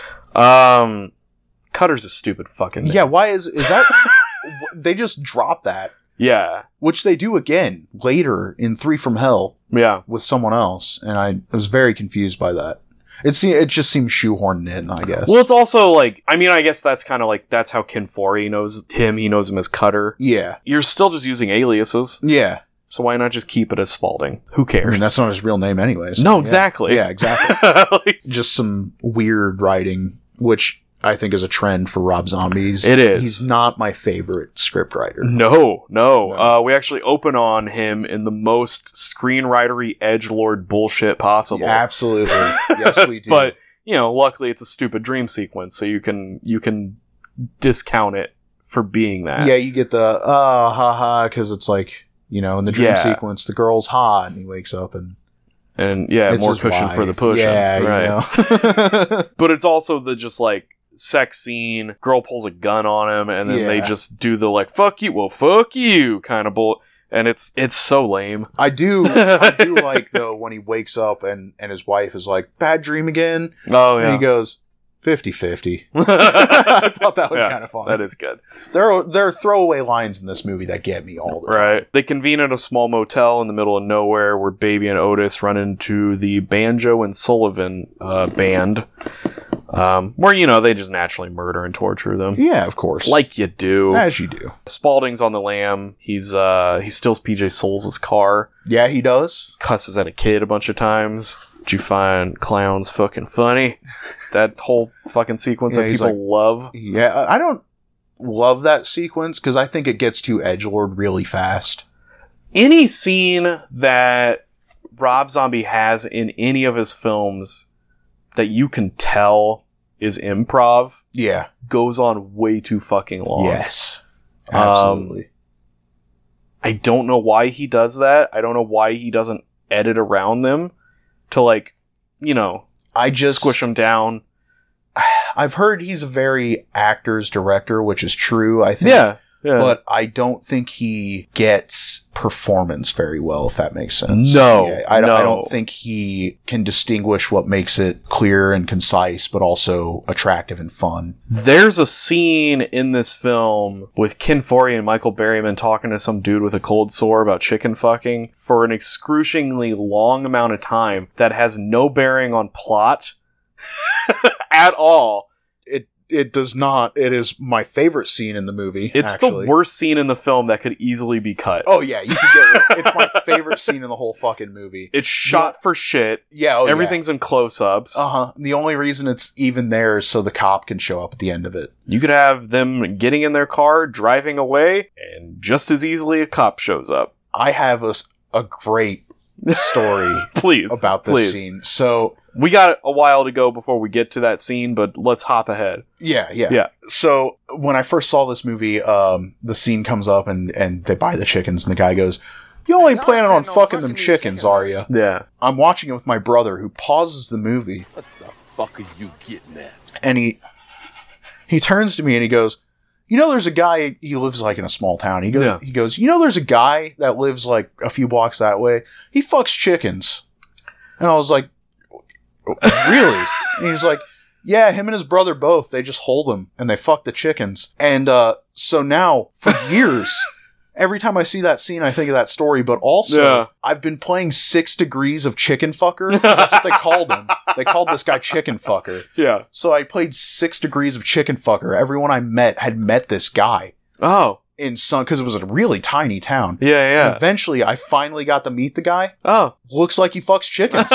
Cutter's a stupid fucking name. Yeah, why is that? They just drop that. Yeah. Which they do again later in 3 from Hell. Yeah. With someone else, and I was very confused by that. It just seems shoehorned in, I guess. Well, it's also like, I mean, I guess that's kind of like, that's how Ken Foree knows him. He knows him as Cutter. Yeah. You're still just using aliases. Yeah. So why not just keep it as Spaulding? Who cares? I mean, that's not his real name anyways. No, exactly. Yeah, exactly. Just some weird writing, which I think is a trend for Rob Zombie's. It is. He's not my favorite scriptwriter. No. We actually open on him in the most screenwritery edgelord bullshit possible. Yeah, absolutely. Yes, we do. But, luckily it's a stupid dream sequence, so you can discount it for being that. Yeah, you get the, haha, because it's like, in the dream sequence, the girl's hot, and he wakes up and more cushion for the push. Yeah, right. But it's also the just like sex scene, girl pulls a gun on him, and then they just do the like fuck you kind of bull, and it's so lame. I do like though when he wakes up and his wife is like, bad dream again. Oh yeah. And he goes 50-50. I thought that was kind of fun. That is good. There are throwaway lines in this movie that get me all the time. Right. They convene at a small motel in the middle of nowhere where Baby and Otis run into the Banjo and Sullivan band. Where, they just naturally murder and torture them. Yeah, of course. Like you do. As you do. Spaulding's on the lam. He steals PJ Souls' car. Yeah, he does. Cusses at a kid a bunch of times. Did you find clowns fucking funny? That whole fucking sequence that people love. Yeah, I don't love that sequence because I think it gets too edgelord really fast. Any scene that Rob Zombie has in any of his films that you can tell is improv, goes on way too fucking long. Yes, absolutely. I don't know why he does that. I don't know why he doesn't edit around them to I just squish them down. I've heard he's a very actor's director, which is true, I think. Yeah. But I don't think he gets performance very well, if that makes sense. No. Yeah, I don't think he can distinguish what makes it clear and concise, but also attractive and fun. There's a scene in this film with Ken Foree and Michael Berryman talking to some dude with a cold sore about chicken fucking for an excruciatingly long amount of time that has no bearing on plot at all. It does not. It is my favorite scene in the movie. It's actually the worst scene in the film that could easily be cut. Oh yeah, you can get it. It's my favorite scene in the whole fucking movie. It's shot for shit. Yeah, everything's in close-ups. The only reason it's even there is so the cop can show up at the end of it. You could have them getting in their car, driving away, and just as easily a cop shows up. I have a great story about this scene. So we got a while to go before we get to that scene, but let's hop ahead. Yeah. So when I first saw this movie, the scene comes up and they buy the chickens, and the guy goes, "You only planning on fucking them chickens, are you?" Yeah. I'm watching it with my brother, who pauses the movie. What the fuck are you getting at? And he turns to me and he goes, there's a guy, he lives like in a small town. He goes, there's a guy that lives like a few blocks that way. He fucks chickens. And I was like, really? And he's like, yeah, him and his brother both. They just hold them and they fuck the chickens. And so now, for years, every time I see that scene, I think of that story. But also, I've been playing 6 Degrees of Chicken Fucker. 'Cause that's what they called him. They called this guy Chicken Fucker. Yeah. So I played 6 Degrees of Chicken Fucker. Everyone I met had met this guy. Oh. Because it was a really tiny town. Yeah. And eventually, I finally got to meet the guy. Oh. Looks like he fucks chickens.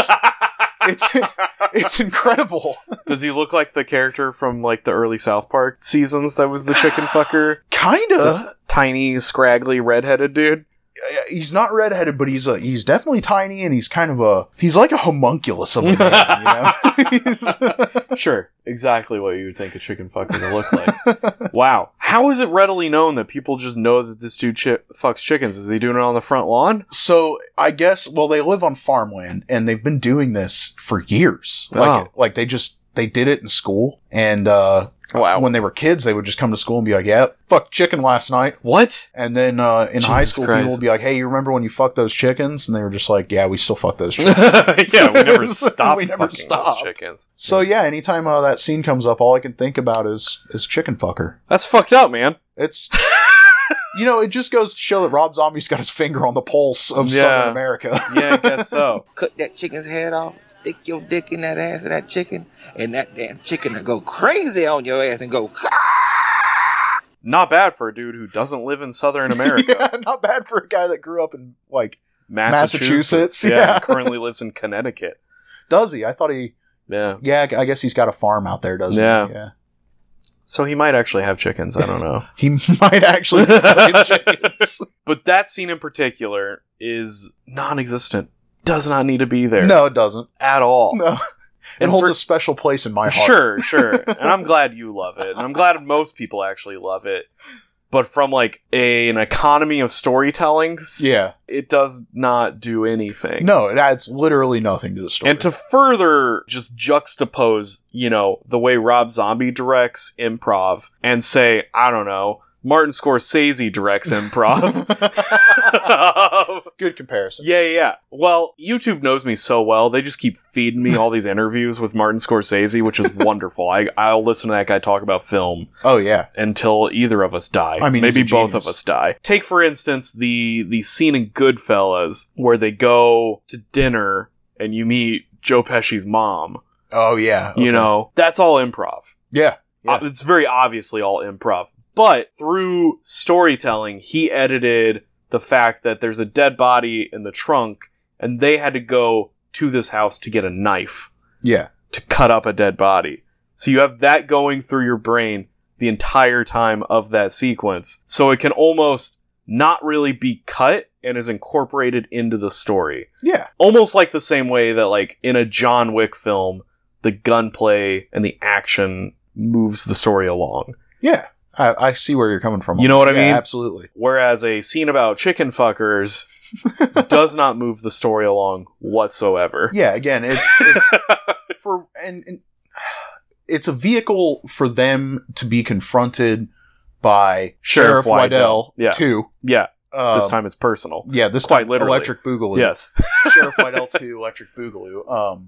It's incredible. Does he look like the character from like the early South Park seasons that was the chicken fucker? Kinda. The tiny, scraggly, redheaded dude? he's not redheaded, but he's definitely tiny, and he's kind of he's like a homunculus of a man, you know? Sure, exactly what you would think a chicken fucker to look like. Wow. How is it readily known that people just know that this dude fucks chickens? Is he doing it on the front lawn? So, I guess, well, they live on farmland, and they've been doing this for years. Like they did it in school, and when they were kids, they would just come to school and be like, yeah, fucked chicken last night. What? And then in high school, people would be like, hey, you remember when you fucked those chickens? And they were just like, yeah, we still fuck those chickens. Yeah, we never stopped fucking those chickens. So yeah, anytime that scene comes up, all I can think about is chicken fucker. That's fucked up, man. It's... You know, it just goes to show that Rob Zombie's got his finger on the pulse of Southern America. Yeah, I guess so. Cut that chicken's head off, stick your dick in that ass of that chicken, and that damn chicken will go crazy on your ass and go, Caw! Not bad for a dude who doesn't live in Southern America. Yeah, not bad for a guy that grew up in, like, Massachusetts. Yeah, and currently lives in Connecticut. Does he? I thought he... Yeah. Yeah, I guess he's got a farm out there, doesn't he? Yeah. So he might actually have chickens. I don't know. He might actually have fucking chickens. But that scene in particular is non-existent. Does not need to be there. No, it doesn't. At all. No. It holds a special place in my heart. Sure. And I'm glad you love it. And I'm glad most people actually love it. But from like an economy of storytelling, it does not do anything. No, it adds literally nothing to the story. And to further just juxtapose, you know, the way Rob Zombie directs improv and say, I don't know, Martin Scorsese directs improv. Good comparison. Yeah. Well, YouTube knows me so well. They just keep feeding me all these interviews with Martin Scorsese, which is wonderful. I'll listen to that guy talk about film. Oh, yeah. Until either of us die. I mean, maybe both of us die. Take, for instance, the scene in Goodfellas where they go to dinner and you meet Joe Pesci's mom. Oh, yeah. Okay. You know, that's all improv. Yeah. It's very obviously all improv. But through storytelling, he edited the fact that there's a dead body in the trunk, and they had to go to this house to get a knife. Yeah. To cut up a dead body. So you have that going through your brain the entire time of that sequence. So it can almost not really be cut and is incorporated into the story. Yeah. Almost like the same way that, like, in a John Wick film, the gunplay and the action moves the story along. Yeah. I see where you're coming from. You know what I mean? Absolutely. Whereas a scene about chicken fuckers does not move the story along whatsoever. Yeah, again, it's for and it's a vehicle for them to be confronted by Sheriff Wydell too. Yeah. This time it's personal. Yeah, this quite time literally. Electric Boogaloo. Yes. Sheriff Wydell 2, Electric Boogaloo.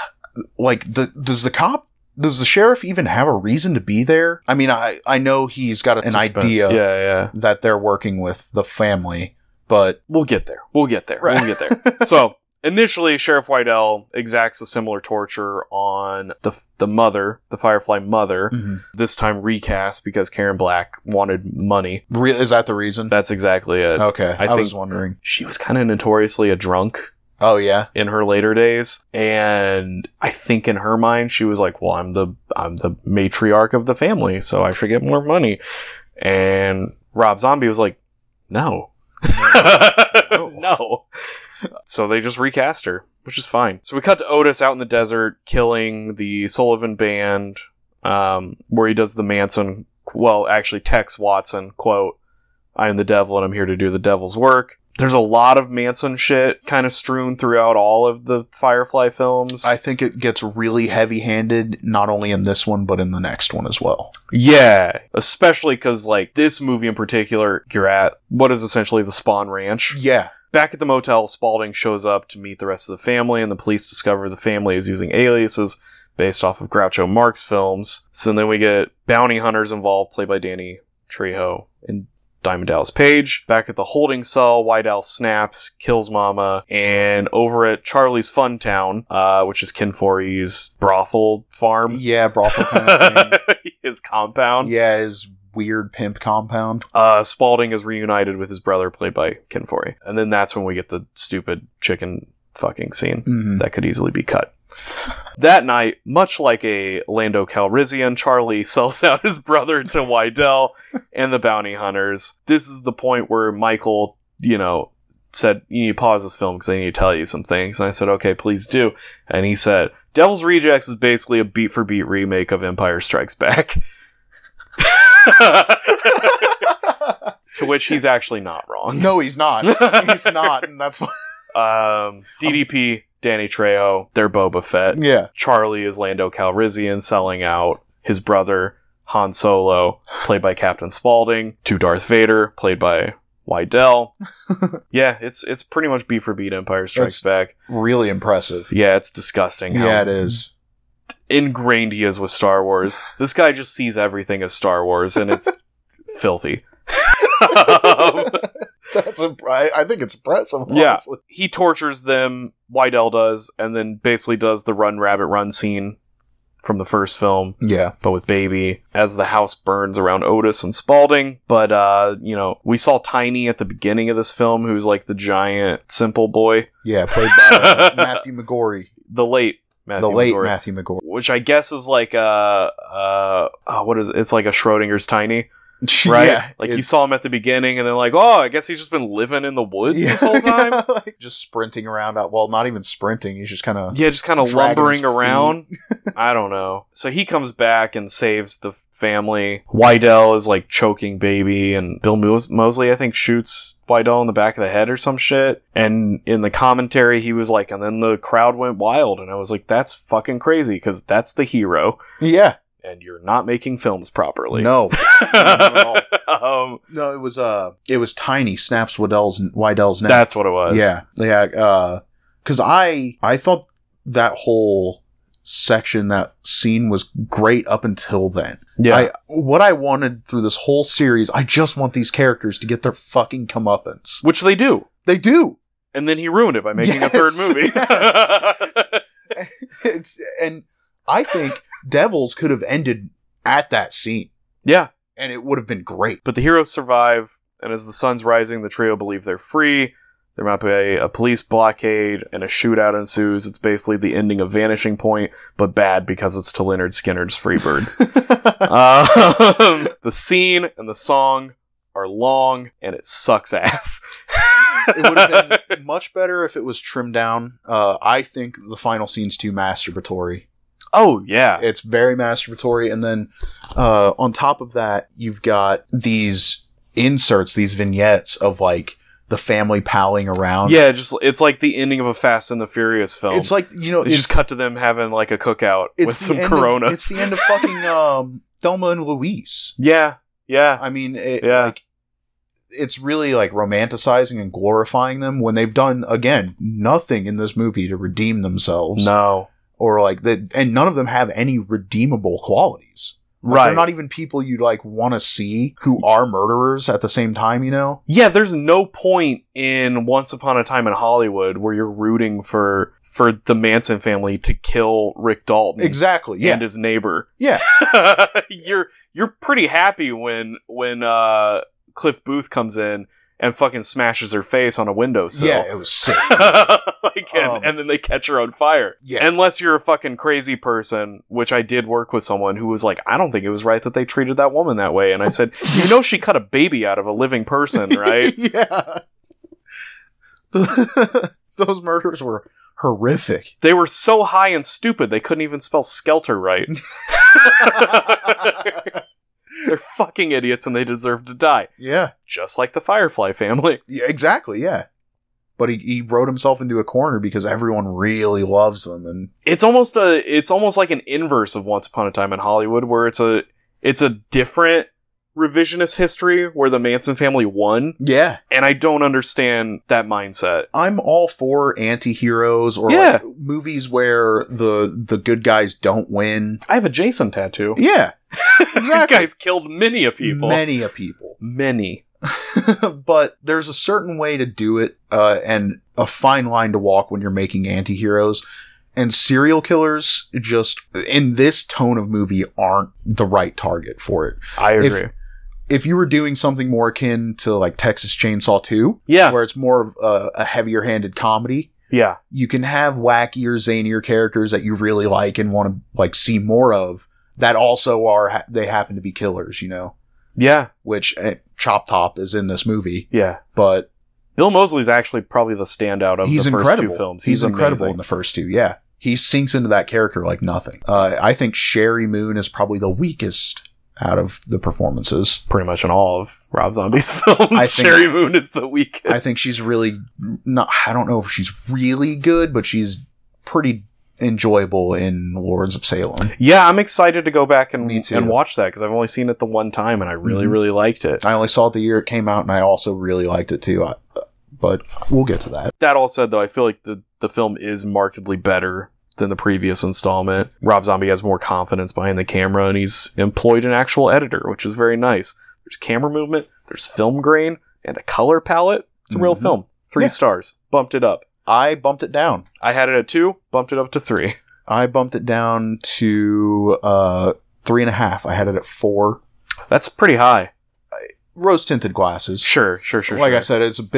Does the sheriff even have a reason to be there? I mean, I know he's got an idea that they're working with the family, but... We'll get there. Right. We'll get there. So, initially, Sheriff Wydell exacts a similar torture on the mother, the Firefly mother, this time recast because Karen Black wanted money. Is that the reason? That's exactly it. Okay, I think was wondering. She was kind of notoriously a drunk. Oh, yeah? In her later days. And I think in her mind, she was like, well, I'm the matriarch of the family, so I should get more money. And Rob Zombie was like, no. No. So they just recast her, which is fine. So we cut to Otis out in the desert, killing the Sullivan band, where he does the Manson, texts Watson, quote, I am the devil and I'm here to do the devil's work. There's a lot of Manson shit kind of strewn throughout all of the Firefly films. I think it gets really heavy-handed, not only in this one, but in the next one as well. Yeah, especially because, like, this movie in particular, you're at what is essentially the Spawn Ranch. Yeah. Back at the motel, Spaulding shows up to meet the rest of the family, and the police discover the family is using aliases based off of Groucho Marx films. So then we get bounty hunters involved, played by Danny Trejo and Diamond Dallas Page. Back at the holding cell, Wydell snaps, kills Mama, and over at Charlie's Fun Town, which is Ken Foree's brothel farm. Yeah, brothel kind of thing. His compound. Yeah, his weird pimp compound. Spaulding is reunited with his brother, played by Ken Foree. And then that's when we get the stupid chicken fucking scene that could easily be cut. That night, much like a Lando Calrissian, Charlie sells out his brother to Wydell and the bounty hunters. This is the point where Michael, said, you need to pause this film because I need to tell you some things. And I said, okay, please do. And he said, Devil's Rejects is basically a beat-for-beat remake of Empire Strikes Back. To which he's actually not wrong. No, he's not. He's not, and that's why. DDP, Danny Trejo, they're Boba Fett. Yeah. Charlie is Lando Calrissian selling out his brother, Han Solo, played by Captain Spaulding, to Darth Vader, played by Wydell. Yeah, it's pretty much beat for beat Empire Strikes Back. Really impressive. Yeah, it's disgusting. Yeah, it is. Ingrained he is with Star Wars. This guy just sees everything as Star Wars, and it's filthy. I think it's impressive. Honestly. Yeah, he tortures them. Wydell does, and then basically does the Run Rabbit Run scene from the first film. Yeah, but with Baby as the house burns around Otis and Spaulding. But we saw Tiny at the beginning of this film, who's like the giant simple boy. Yeah, played by Matthew McGorry, the late Matthew McGorry, which I guess is like what is it? It's like a Schrodinger's Tiny. Right? Yeah, like you saw him at the beginning and then like, oh, I guess he's just been living in the woods this whole time. Like, just sprinting around. Well, not even sprinting. He's just kind of... Yeah, just kind of lumbering around. I don't know. So he comes back and saves the family. Wydell is like choking Baby, and Bill Moseley, I think, shoots Wydell in the back of the head or some shit. And in the commentary, he was like, and then the crowd went wild. And I was like, that's fucking crazy, because that's the hero. Yeah. And you're not making films properly. No. Not at all. No, it was Tiny snaps Wydell's neck. That's what it was. Yeah. Because I thought that whole section, that scene was great up until then. Yeah. What I wanted through this whole series, I just want these characters to get their fucking comeuppance. Which they do. They do. And then he ruined it by making a third movie. Yes. And I think Devils could have ended at that scene. Yeah. And it would have been great. But the heroes survive, and as the sun's rising, the trio believe they're free. There might be a police blockade, and a shootout ensues. It's basically the ending of Vanishing Point, but bad because it's to Lynyrd Skynyrd's Freebird. The scene and the song are long, and it sucks ass. It would have been much better if it was trimmed down. I think the final scene's too masturbatory. Oh, yeah. It's very masturbatory. And then on top of that, you've got these inserts, these vignettes of like the family palling around. Yeah, it's like the ending of a Fast and the Furious film. It's like, it's just cut to them having like a cookout with some Coronas. It's the end of fucking Thelma and Louise. Yeah, yeah. I mean, it's really like romanticizing and glorifying them when they've done, again, nothing in this movie to redeem themselves. No. Or like and none of them have any redeemable qualities. Like, right. They're not even people you'd like want to see who are murderers at the same time, you know? Yeah, there's no point in Once Upon a Time in Hollywood where you're rooting for the Manson family to kill Rick Dalton. Exactly, yeah. And his neighbor. Yeah. You're pretty happy when Cliff Booth comes in and fucking smashes her face on a windowsill. Yeah, it was sick. And then they catch her on fire. Yeah. Unless you're a fucking crazy person, which I did work with someone who was like, I don't think it was right that they treated that woman that way. And I said, you know she cut a baby out of a living person, right? Yeah. Those murders were horrific. They were so high and stupid they couldn't even spell Skelter right. They're fucking idiots and they deserve to die. Yeah. Just like the Firefly family. Yeah, exactly, yeah. But he wrote himself into a corner because everyone really loves them, and it's almost like an inverse of Once Upon a Time in Hollywood, where it's a different revisionist history where the Manson family won. Yeah. And I don't understand that mindset. I'm all for anti-heroes or like movies where the good guys don't win. I have a Jason tattoo. Yeah. Exactly. That guy's killed many a people. Many. But there's a certain way to do it, and a fine line to walk when you're making anti-heroes. And serial killers, just in this tone of movie, aren't the right target for it. I agree. If you were doing something more akin to like Texas Chainsaw 2, where it's more of a heavier-handed comedy, you can have wackier, zanier characters that you really like and want to like see more of. That also they happen to be killers, you know. Yeah. Which Chop Top is in this movie. Yeah. But Bill Moseley's actually probably the standout of He's the first incredible. two films. He's incredible amazing. in the first two, yeah. He sinks into that character like nothing. I think Sherry Moon is probably the weakest out of the performances. Pretty much in all of Rob Zombie's films, I think- Sherry Moon is the weakest. I think she's really not. I don't know if she's really good, but she's pretty enjoyable in Lords of Salem. Yeah, I'm excited to go back and Me too. and watch that because I've only seen it the one time and I really, Mhm. really liked it. I only saw it the year it came out, and I also really liked it too. But we'll get to that. That all said, though, I feel like the film is markedly better than the previous installment. Rob Zombie has more confidence behind the camera, and he's employed an actual editor, which is very nice. There's camera movement, there's film grain, and a color palette. It's a real Mhm. film. 3 stars. Bumped it up. I bumped it down. I had it at 2, bumped it up to 3. I bumped it down to 3.5. I had it at 4. That's pretty high. Rose tinted glasses. Sure. Like I said, it's a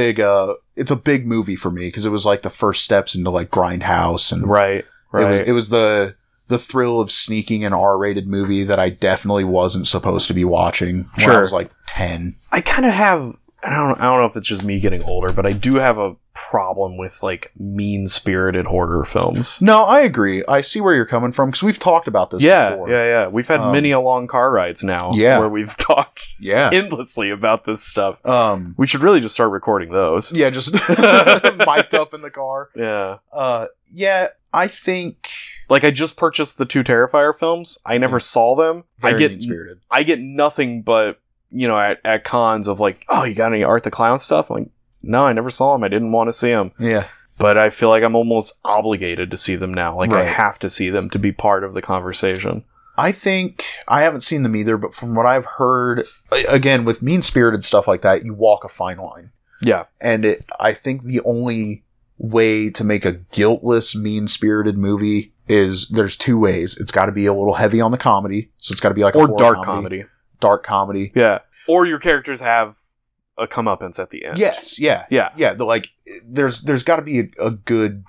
big movie for me because it was like the first steps into like Grindhouse, and Right. it was the thrill of sneaking an R-rated movie that I definitely wasn't supposed to be watching when I Sure. was like 10. I kind of have. I don't know if it's just me getting older, but I do have a problem with like mean-spirited horror films. No, I agree. I see where you're coming from because we've talked about this before. Yeah. We've had many a long car rides now Yeah. where we've talked Yeah. endlessly about this stuff. We should really just start recording those. Yeah, just mic'd up in the car. Yeah. Yeah, I think Like, I just purchased the 2 Terrifier films. I never saw them. very I get mean-spirited. I get nothing but, you know, at cons of like, oh, you got any Art the Clown stuff? I'm like, no, I never saw them. I didn't want to see them. Yeah. But I feel like I'm almost obligated to see them now. Like, I Right. have to see them to be part of the conversation. I think I haven't seen them either, but from what I've heard, again, with mean-spirited stuff like that, you walk a fine line. Yeah. And I think the only way to make a guiltless, mean-spirited movie is there's 2 ways. It's got to be a little heavy on the comedy, so it's got to be like a Or horror dark comedy. Dark comedy. Yeah. Or your characters have a comeuppance at the end. Yes, yeah. Yeah. Yeah, there's got to be a good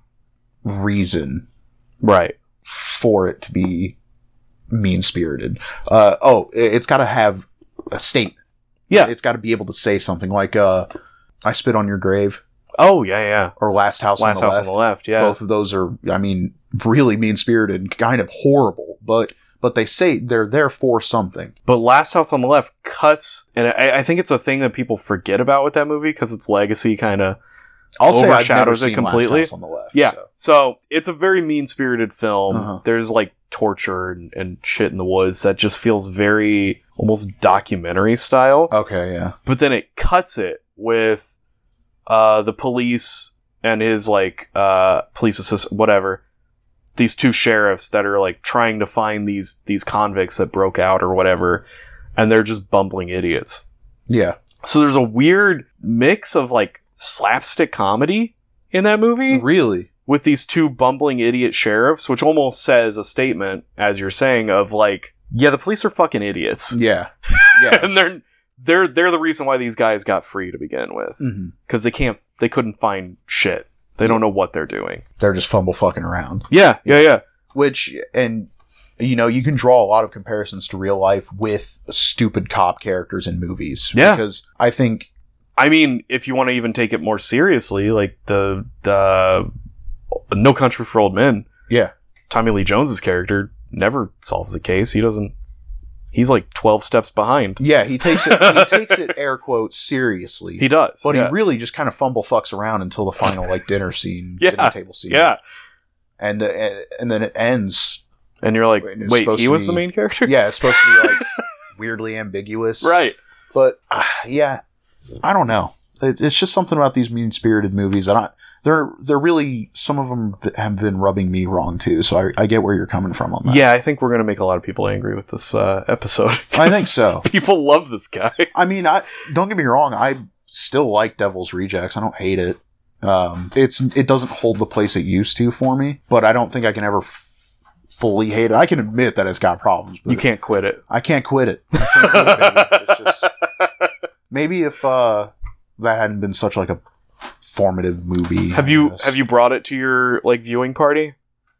reason Right. for it to be mean-spirited. It's got to have a statement. Yeah. It's got to be able to say something like, I Spit on Your Grave, Oh, yeah. or Last House on the Left. Yeah. Both of those are, I mean, really mean-spirited and kind of horrible, but they say they're there for something. But Last House on the Left cuts, and I think it's a thing that people forget about with that movie because its legacy kind of I'll say I've never overshadows it seen completely. Last House on the Left. Yeah. so. So it's a very mean-spirited film. Uh-huh. There's like torture and shit in the woods that just feels very almost documentary style. Okay, yeah. But then it cuts it with the police and his like police assistant, whatever. These 2 sheriffs that are like trying to find these convicts that broke out or whatever, and they're just bumbling idiots. Yeah. So there's a weird mix of like slapstick comedy in that movie Really? with these 2 bumbling idiot sheriffs, which almost says a statement, as you're saying, of like, yeah, the police are fucking idiots. Yeah. Yeah. And they're the reason why these guys got free to begin with. Mhm. Because they couldn't find shit. They don't know what they're doing. They're just fumble fucking around. Yeah. Which, and, you know, you can draw a lot of comparisons to real life with stupid cop characters in movies. Yeah. Because I think, I mean, if you want to even take it more seriously, like the No Country for Old Men, yeah. Tommy Lee Jones's character never solves the case. He's like 12 steps behind. Yeah, he takes it air quotes seriously. He does. But yeah. he really just kind of fumble fucks around until the final like dinner scene, Yeah. dinner table scene. Yeah. And then it ends. And you're like, It's wait, supposed he to was be- the main character? Yeah, it's supposed to be like weirdly ambiguous. Right. But yeah, I don't know. It's just something about these mean-spirited movies that they're really, some of them have been rubbing me wrong too. So I get where you're coming from on that. Yeah, I think we're going to make a lot of people angry with this episode. I think so. People love this guy. I mean, don't get me wrong. I still like Devil's Rejects. I don't hate it. It doesn't hold the place it used to for me, but I don't think I can ever fully hate it. I can admit that it's got problems. But You can't quit it. I can't quit it. I can't quit it, baby. It's just, maybe if that hadn't been such like a formative movie. Have you brought it to your like viewing party?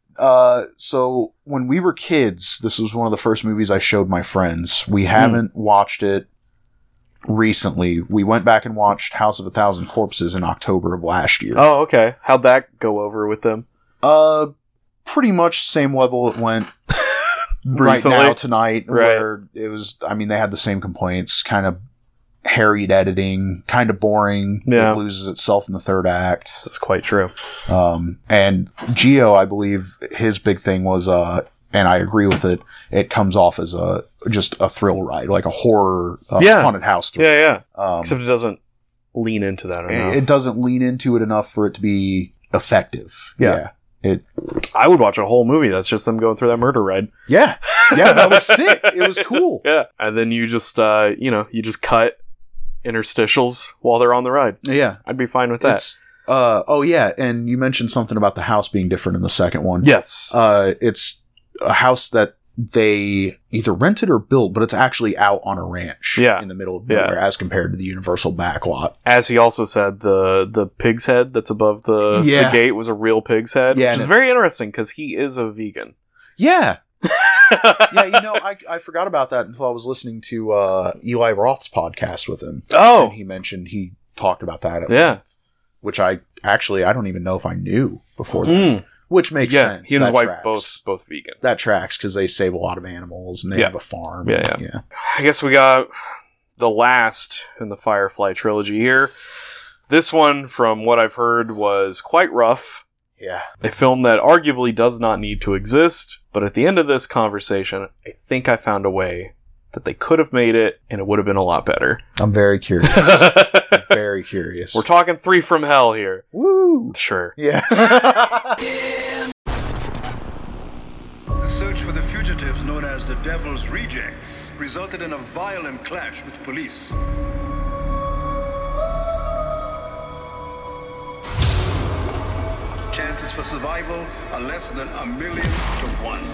So when we were kids, this was one of the first movies I showed my friends. We haven't watched it recently. We went back and watched House of a Thousand Corpses in October of last year. Oh, okay. How'd that go over with them? Pretty much same level it went Recently? right now tonight, Right. where it was, I mean, they had the same complaints, kind of harried editing, kind of boring. Yeah. It loses itself in the third act. That's quite true. And Gio, I believe his big thing was, and I agree with it, it comes off as just a thrill ride, like a horror haunted house thrill. Yeah. Except it doesn't lean into that enough. It doesn't lean into it enough for it to be effective. Yeah. Yeah. I would watch a whole movie that's just them going through that murder ride. Yeah, that was sick. It was cool. Yeah. And then you just, you just cut interstitials while they're on the ride. Yeah. I'd be fine with that. Oh yeah, and you mentioned something about the house being different in the second one. Yes. It's a house that they either rented or built, but it's actually out on a ranch in the middle of nowhere as compared to the Universal backlot. As he also said, the pig's head that's above the gate was a real pig's head, which is very interesting because he is a vegan. Yeah. Yeah, I forgot about that until I was listening to Eli Roth's podcast with him. Oh. And he talked about that. Yeah. Which I don't even know if I knew before that. Which makes sense. He and his That wife tracks. both vegan. That tracks because they save a lot of animals and they have a farm. Yeah. I guess we got the last in the Firefly trilogy here. This one, from what I've heard, was quite rough. Yeah. A film that arguably does not need to exist, but at the end of this conversation, I think I found a way that they could have made it, and it would have been a lot better. I'm very curious. Very curious. We're talking 3 from Hell here. Woo! Sure. Yeah. The search for the fugitives known as the Devil's Rejects resulted in a violent clash with police. Chances for survival are less than 1,000,000 to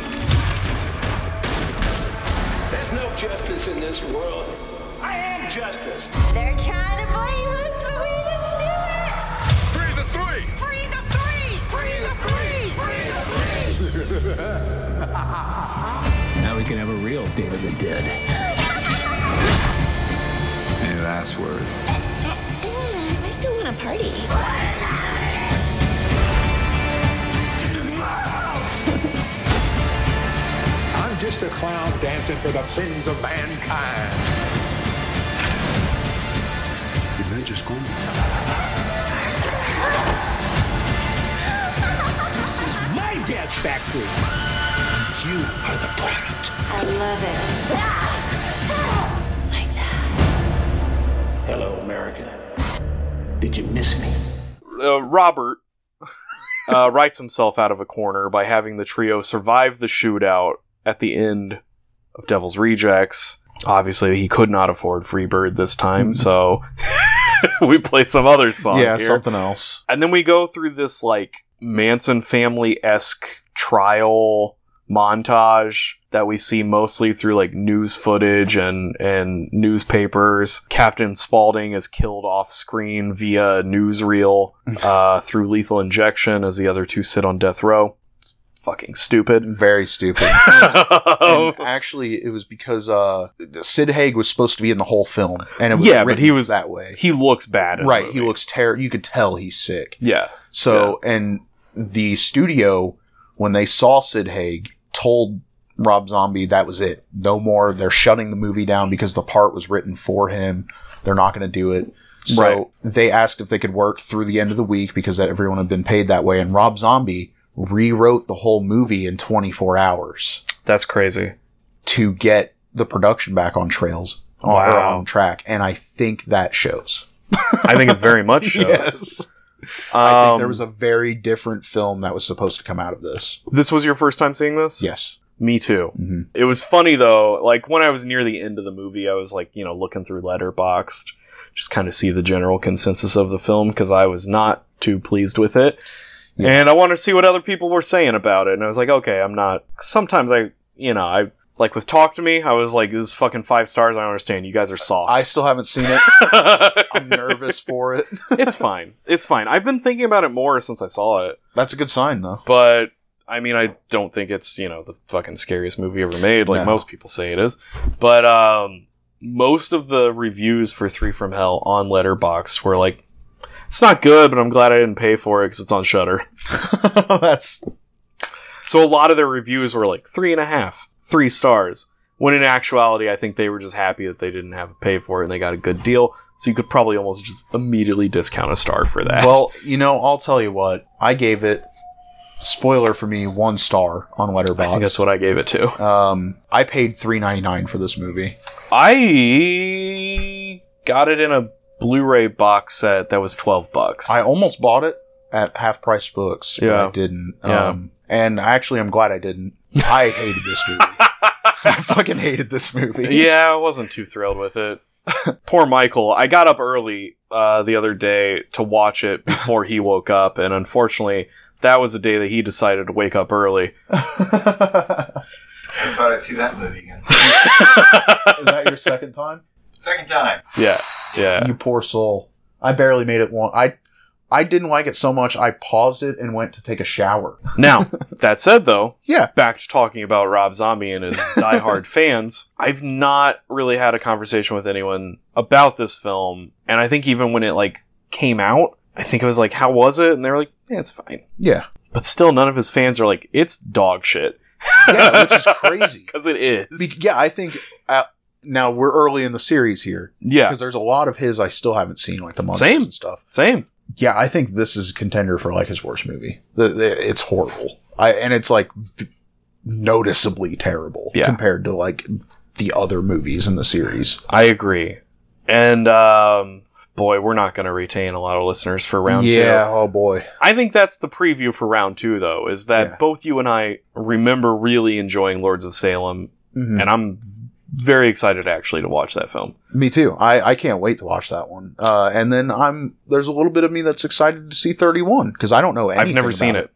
1. There's no justice in this world. I am justice. They're trying to blame us, but we didn't do it. Free the 3! Free the 3! Free the 3! Free the 3! Now we can have a real Day of the Dead. Any last words? I still want to party. I'm just a clown dancing for the sins of mankind. Adventure's gone. This is my death factory. You are the product. I love it. Like that. Hello, America. Did you miss me? Robert writes himself out of a corner by having the trio survive the shootout at the end of Devil's Rejects. Obviously, he could not afford Freebird this time, so we play some other song here. Something else. And then we go through this, like, Manson family-esque trial montage that we see mostly through, like, news footage and newspapers. Captain Spaulding is killed off-screen via newsreel through lethal injection as the other two sit on death row. Fucking stupid. Very stupid. And actually, it was because Sid Haig was supposed to be in the whole film, and it was but he was that way. He looks bad. In the movie. He looks terrible. You could tell he's sick. Yeah. So, and the studio, when they saw Sid Haig, told Rob Zombie that was it. No more. They're shutting the movie down because the part was written for him. They're not going to do it. So they asked if they could work through the end of the week because everyone had been paid that way, and Rob Zombie rewrote the whole movie in 24 hours. That's crazy. To get the production back on trails, or on track, and I think that shows. I think it very much shows. Yes. I think there was a very different film that was supposed to come out of this. This was your first time seeing this? Yes. Me too. Mm-hmm. It was funny though, like when I was near the end of the movie, I was like, looking through Letterboxd, just kind of see the general consensus of the film, because I was not too pleased with it. Yeah. And I wanted to see what other people were saying about it. And I was like, okay, I'm not... Sometimes I like with Talk to Me, I was like, this is fucking 5 stars. I don't understand. You guys are soft. I still haven't seen it. I'm nervous for it. It's fine. It's fine. I've been thinking about it more since I saw it. That's a good sign, though. But, I mean, I don't think it's, the fucking scariest movie ever made, like most people say it is. But, most of the reviews for 3 from Hell on Letterboxd were like, it's not good, but I'm glad I didn't pay for it because it's on Shudder. So a lot of their reviews were like 3.5, 3 stars. When in actuality, I think they were just happy that they didn't have to pay for it and they got a good deal. So you could probably almost just immediately discount a star for that. Well, I'll tell you what. I gave it, spoiler for me, 1 star on Letterboxd. I think that's what I gave it to. I paid $3.99 for this movie. I got it in a Blu-ray box set that was $12. I almost bought it at Half Price Books, but I didn't. And actually, I'm glad I didn't. I hated this movie. I fucking hated this movie. Yeah, I wasn't too thrilled with it. Poor Michael. I got up early the other day to watch it before he woke up, and unfortunately, that was the day that he decided to wake up early. I thought I'd see that movie again. Is that your second time? Second time. Yeah. You poor soul. I barely made it one. I didn't like it so much, I paused it and went to take a shower. Now, that said, though, yeah, back to talking about Rob Zombie and his diehard fans, I've not really had a conversation with anyone about this film, and I think even when it, came out, I think it was like, how was it? And they were like, yeah, it's fine. Yeah. But still, none of his fans are like, it's dog shit. Yeah, which is crazy. Because it is. Yeah, I think... now, we're early in the series here. Yeah. Because there's a lot of his I still haven't seen, like the Monsters and stuff. Same. Yeah, I think this is a contender for his worst movie. It's horrible. And it's noticeably terrible compared to the other movies in the series. I agree. And boy, we're not going to retain a lot of listeners for round 2. Yeah, oh boy. I think that's the preview for round 2, though, is that both you and I remember really enjoying Lords of Salem, and I'm very excited actually to watch that film. Me too. I can't wait to watch that one. And then there's a little bit of me that's excited to see 31 because I don't know anything. I've never seen it.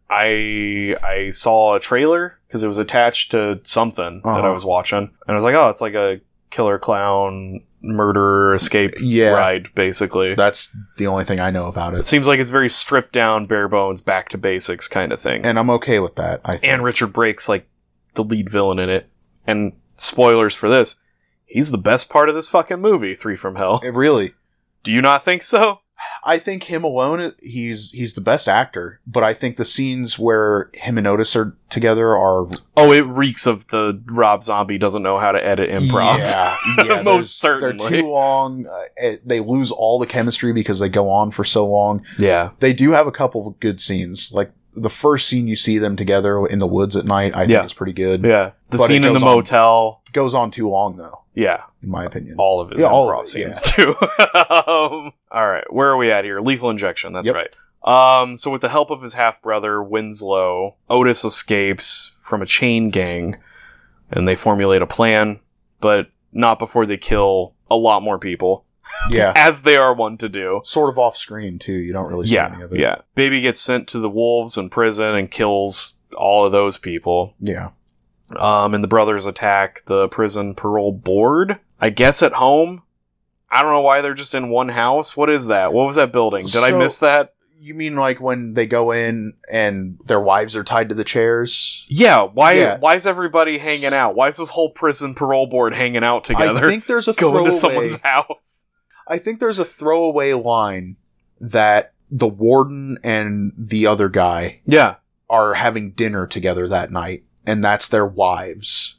I saw a trailer because it was attached to something that I was watching, and I was like, oh, it's like a killer clown murder escape ride, basically. That's the only thing I know about it. It seems like it's very stripped down, bare bones, back to basics kind of thing. And I'm okay with that, I think. And Richard Brake's the lead villain in it. And spoilers for this, he's the best part of this fucking movie, 3 from Hell. Really? Do you not think so? I think him alone, he's the best actor, but I think the scenes where him and Otis are together are... Oh, it reeks of the Rob Zombie doesn't know how to edit improv. Yeah, most certainly. They're too long. They lose all the chemistry because they go on for so long. Yeah. They do have a couple of good scenes. The first scene you see them together in the woods at night, I think is pretty good. Yeah. The scene in the motel. Goes on too long, though. Yeah. In my opinion. All of his improv scenes, too. All right. Where are we at here? Lethal Injection. That's right. So with the help of his half-brother, Winslow, Otis escapes from a chain gang, and they formulate a plan, but not before they kill a lot more people. Yeah. As they are wont to do. Sort of off screen, too. You don't really see any of it. Yeah. Baby gets sent to the wolves in prison and kills all of those people. Yeah. And the brothers attack the prison parole board, I guess at home. I don't know why they're just in one house. What is that? What was that building? Did I miss that? You mean when they go in and their wives are tied to the chairs? Yeah. Why is everybody hanging out? Why is this whole prison parole board hanging out together? I think there's a going to someone's house. I think there's a throwaway line that the warden and the other guy are having dinner together that night, and that's their wives.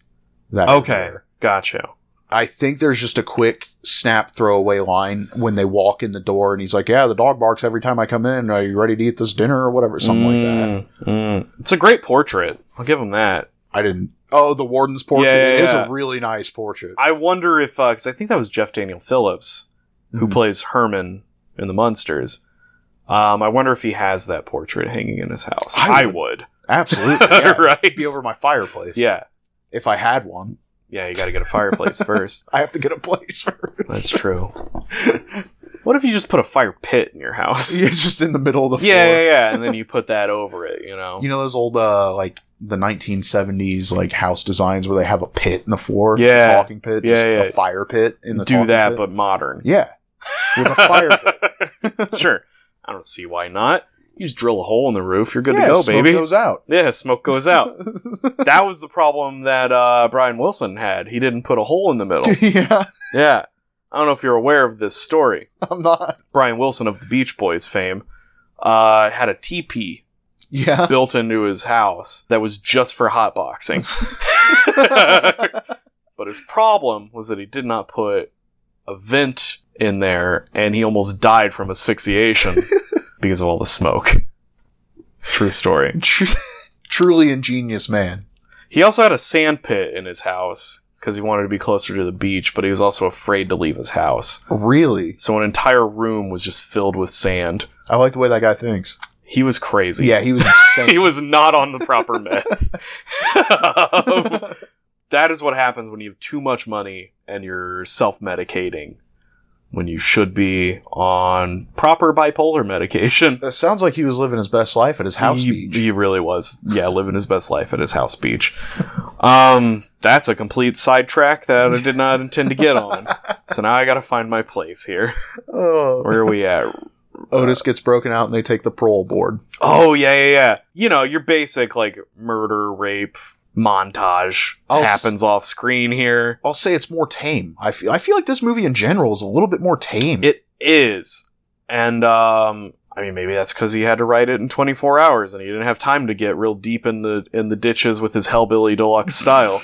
Gotcha. I think there's just a quick snap throwaway line when they walk in the door, and he's like, yeah, the dog barks every time I come in. Are you ready to eat this dinner or whatever? Something like that. It's a great portrait. I'll give him that. I didn't... Oh, the warden's portrait? It is a really nice portrait. I wonder if... because I think that was Jeff Daniel Phillips, who plays Herman in the Munsters. I wonder if he has that portrait hanging in his house. I would. Absolutely. Yeah. Right? It'd be over my fireplace. Yeah. If I had one. Yeah, you got to get a fireplace first. I have to get a place first. That's true. What if you just put a fire pit in your house? Yeah, just in the middle of the floor. Yeah, and then you put that over it, You know those old, the 1970s, house designs where they have a pit in the floor? Yeah. A talking pit? Just a fire pit in the Do that, pit? but modern. Yeah. With a fire pit. Sure. I don't see why not. You just drill a hole in the roof. You're good Yeah, to go, smoke baby. goes out. Yeah, smoke goes out. That was the problem that Brian Wilson had. He didn't put a hole in the middle. Yeah. Yeah. I don't know if you're aware of this story. I'm not. Brian Wilson of the Beach Boys fame had a teepee built into his house that was just for hotboxing. But his problem was that he did not put a vent in there, and he almost died from asphyxiation because of all the smoke. True story. Truly ingenious man. He also had a sand pit in his house because he wanted to be closer to the beach, but he was also afraid to leave his house. Really? So an entire room was just filled with sand. I like the way that guy thinks. He was crazy. Yeah, he was insane. He was not on the proper meds. That is what happens when you have too much money and you're self-medicating when you should be on proper bipolar medication. It sounds like he was living his best life at his house beach. He really was. Yeah, living his best life at his house beach. That's a complete sidetrack that I did not intend to get on. So now I gotta find my place here. Oh. Where are we at? Otis gets broken out and they take the parole board. Oh, yeah. You know, your basic, like, murder, rape, montage happens off screen here. I'll say it's more tame. I feel like this movie in general is a little bit more tame. It is. And, I mean, maybe that's because he had to write it in 24 hours and he didn't have time to get real deep in the ditches with his Hellbilly Deluxe style.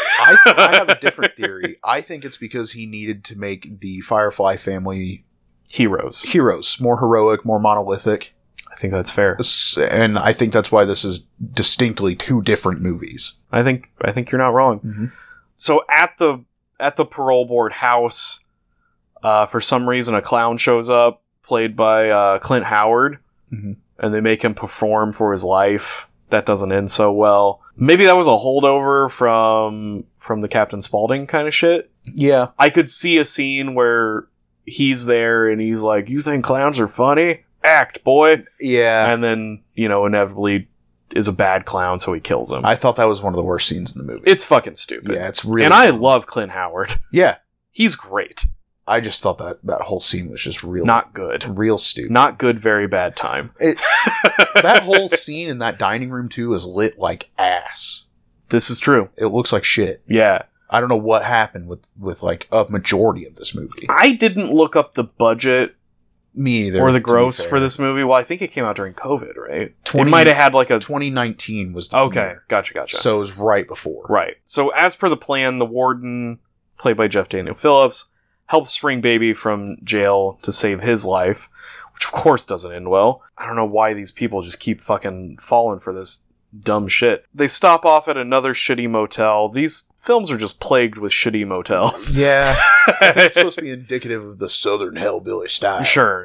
I have a different theory. I think it's because he needed to make the Firefly family heroes, more heroic, more monolithic. I think that's fair. And I think that's why this is distinctly two different movies. I think you're not wrong. Mm-hmm. So at the parole board house, for some reason a clown shows up, played by Clint Howard, mm-hmm. and they make him perform for his life. That doesn't end so well. Maybe that was a holdover from the Captain Spaulding kind of shit. Yeah. I could see a scene where he's there and he's like, "You think clowns are funny? Act, boy." Yeah. And then, inevitably is a bad clown, so he kills him. I thought that was one of the worst scenes in the movie. It's fucking stupid. Yeah, it's really... And I love Clint Howard. Yeah. He's great. I just thought that whole scene was just real... Not good. Real stupid. Not good, very bad time. That whole scene in that dining room, too, is lit like ass. This is true. It looks like shit. Yeah. I don't know what happened with like, a majority of this movie. I didn't look up the budget... Me either. Or the gross for this movie. Well, I think it came out during COVID, right? 20, it might have had like a... 2019 was the Okay, year. Gotcha. So it was right before. Right. So as per the plan, the warden, played by Jeff Daniel Phillips, helps Spring Baby from jail to save his life, which of course doesn't end well. I don't know why these people just keep fucking falling for this dumb shit. They stop off at another shitty motel. These films are just plagued with shitty motels. Yeah. I think it's supposed to be indicative of the Southern Hellbilly style. Sure.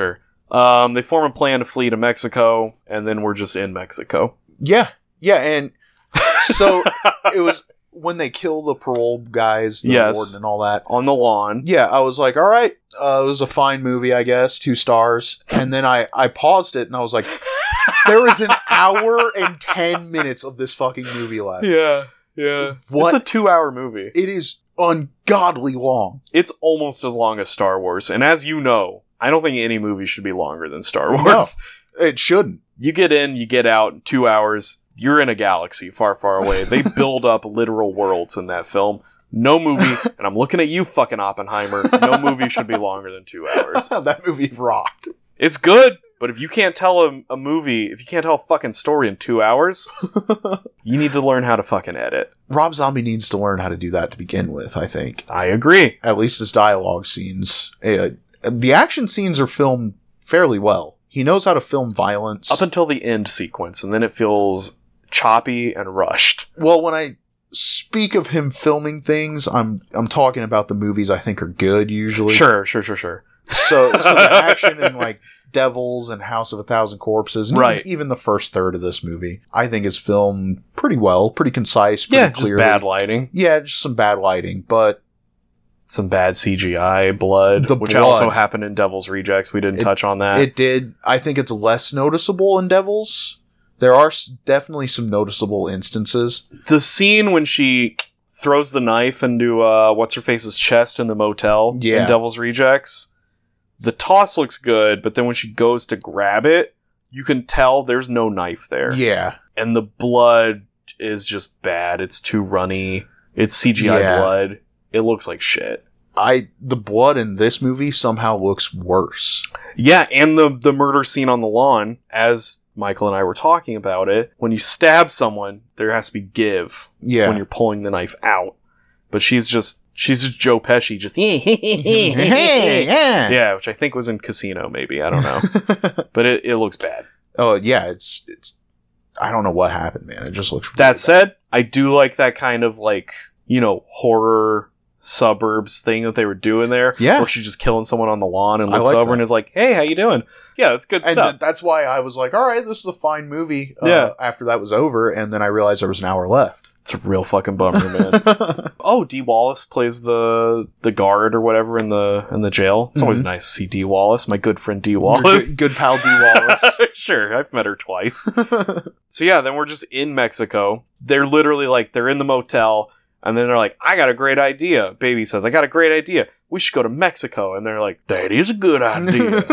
They form a plan to flee to Mexico, and then we're just in Mexico. Yeah, and so it was when they kill the parole guys, the warden and all that. On the lawn. Yeah, I was like, all right, it was a fine movie, I guess, 2 stars. And then I paused it, and I was like, there is an hour and 10 minutes of this fucking movie left. Yeah. What? It's a 2-hour movie. It is ungodly long. It's almost as long as Star Wars. And as you know, I don't think any movie should be longer than Star Wars. No, it shouldn't. You get in, you get out in 2 hours. You're in a galaxy far, far away. They build up literal worlds in that film. No movie, and I'm looking at you, fucking Oppenheimer, no movie should be longer than 2 hours. That movie rocked. It's good, but if you can't tell a movie, if you can't tell a fucking story in 2 hours, you need to learn how to fucking edit. Rob Zombie needs to learn how to do that to begin with, I think. I agree. At least his dialogue scenes. The action scenes are filmed fairly well. He knows how to film violence. Up until the end sequence, and then it feels choppy and rushed. Well, when I speak of him filming things, I'm talking about the movies I think are good, usually. Sure. So the action in, like, Devils and House of a Thousand Corpses, and right. even the first third of this movie, I think is filmed pretty well, pretty concise, pretty clearly. Just bad lighting. Yeah, just some bad lighting, but... Some bad CGI, blood, which also happened in Devil's Rejects. We didn't touch on that. It did. I think it's less noticeable in Devils. There are definitely some noticeable instances. The scene when she throws the knife into What's-Her-Face's chest in the motel in Devil's Rejects, the toss looks good, but then when she goes to grab it, You can tell there's no knife there. Yeah. And the blood is just bad. It's too runny. It's CGI blood. It looks like shit. The blood in this movie somehow looks worse. Yeah, and the murder scene on the lawn, as Michael and I were talking about it, when you stab someone, there has to be give when you're pulling the knife out. But she's just Joe Pesci, just yeah, which I think was in Casino, maybe. I don't know. But it looks bad. Oh, yeah, it's I don't know what happened, man. It just looks really That said, I do like that kind of, like, horror suburbs thing that they were doing there. Yeah. Where she's just killing someone on the lawn and looks like over that. and is like, hey, how you doing? Yeah, that's good and stuff. that's why I was like, all right, this is a fine movie. Yeah. After that was over, and then I realized there was an hour left. It's a real fucking bummer, man. Oh, Dee Wallace plays the guard or whatever in the jail. It's always nice to see Dee Wallace, my good friend Dee Wallace. Good pal Dee Wallace. Sure, I've met her twice. So yeah, then we're just in Mexico. They're literally like, they're in the motel, and then they're like, I got a great idea. Baby says, I got a great idea. We should go to Mexico. And they're like, that is a good idea.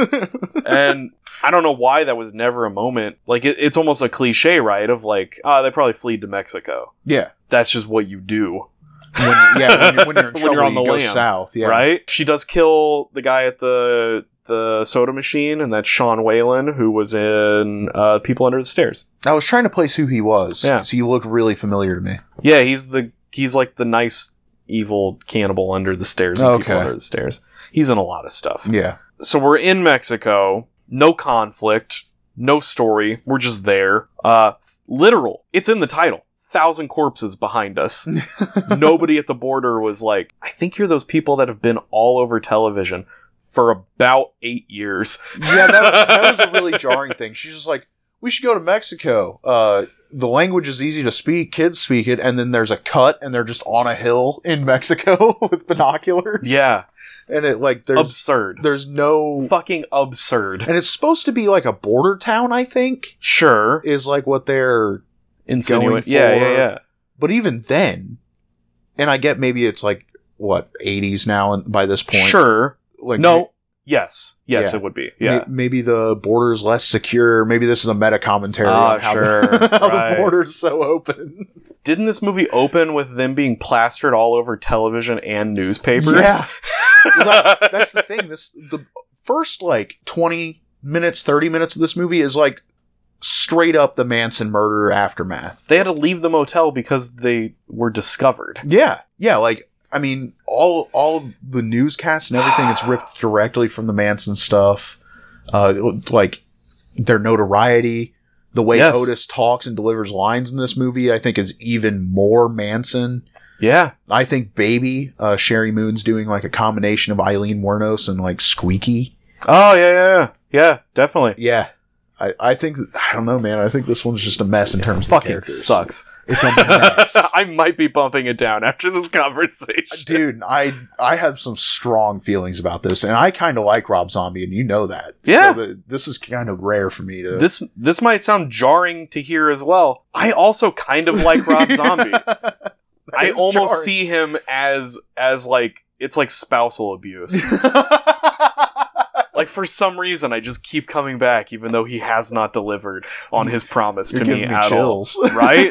And I don't know why that was never a moment. Like, it's almost a cliche, right? Of like, they probably fled to Mexico. Yeah. That's just what you do. When you're in trouble, you're on the you go lam, south. Yeah. Right? She does kill the guy at the soda machine, and that's Sean Whalen, who was in People Under the Stairs. I was trying to place who he was. Yeah. So he looked really familiar to me. Yeah, he's like the nice, evil cannibal under the stairs. People Under the Stairs. He's in a lot of stuff. Yeah. So we're in Mexico. No conflict. No story. We're just there. Literal. It's in the title. 1,000 corpses behind us. Nobody at the border was like, I think you're those people that have been all over television for about 8 years. Yeah, that was a really jarring thing. She's just like, we should go to Mexico. The language is easy to speak. Kids speak it. And then there's a cut and they're just on a hill in Mexico with binoculars. Yeah. And there's absurd. There's no fucking absurd. And it's supposed to be like a border town, I think. Sure. Is like what they're insinuating. Yeah. But even then, and I get maybe it's like what 80s now by this point. Sure. Like no. Yes, it would be. Yeah, maybe the border's less secure. Maybe this is a meta commentary on how, the border's so open. Didn't this movie open with them being plastered all over television and newspapers? Yeah, well, that's the thing. The first like 20 minutes, 30 minutes of this movie is like straight up the Manson murder aftermath. They had to leave the motel because they were discovered. Yeah, like. I mean, all the newscasts and everything, it's ripped directly from the Manson stuff. Like, their notoriety, the way Otis talks and delivers lines in this movie, I think is even more Manson. Yeah. I think Baby, Sherry Moon's doing like a combination of Eileen Wuornos and like Squeaky. Oh, yeah. Yeah, definitely. Yeah. I think, I don't know, man. I think this one's just a mess in terms of the characters. Sucks. It's a mess. I might be bumping it down after this conversation. Dude, I have some strong feelings about this, and I kind of like Rob Zombie, and you know that. Yeah. So this is kind of rare for me to... This might sound jarring to hear as well. I also kind of like Rob Zombie. I almost see him as like, it's like spousal abuse. Like, for some reason, I just keep coming back, even though he has not delivered on his promise to me at chills. all. Right?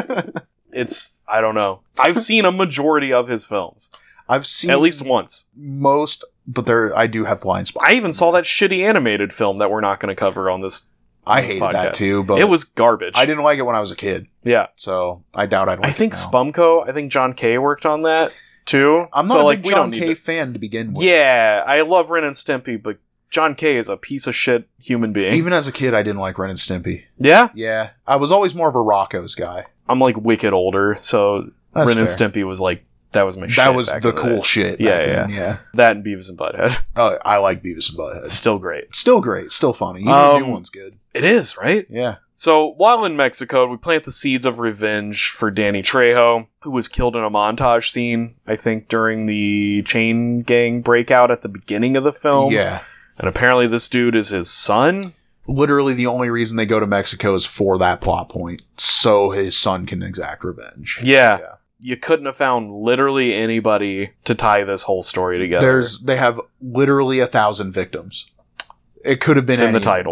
I don't know. I've seen a majority of his films. I've seen... At least once. Most, but I do have blind spots. I even saw that shitty animated film that we're not going to cover on this I hated podcast. That too, but... It was garbage. I didn't like it when I was a kid. Yeah. So, I doubt I'd like it I think now. Spumco, I think John Kay worked on that, too. I'm not a big John Kay fan to begin with. Yeah, I love Ren and Stimpy, but John Kay is a piece of shit human being. Even as a kid, I didn't like Ren and Stimpy. Yeah? Yeah. I was always more of a Rocko's guy. I'm like wicked older, so That's Ren and fair. Stimpy was like, that was my shit. That was back the in cool day. shit. Yeah. That and Beavis and Butthead. Oh, I like Beavis and Butthead. Still great. Still great. Still funny. Even the new one's good. It is, right? Yeah. So, while in Mexico, we plant the seeds of revenge for Danny Trejo, who was killed in a montage scene, I think, during the chain gang breakout at the beginning of the film. Yeah. And apparently this dude is his son. Literally the only reason they go to Mexico is for that plot point, so his son can exact revenge. Yeah. You couldn't have found literally anybody to tie this whole story together. They have literally 1,000 victims. It could have been in the title.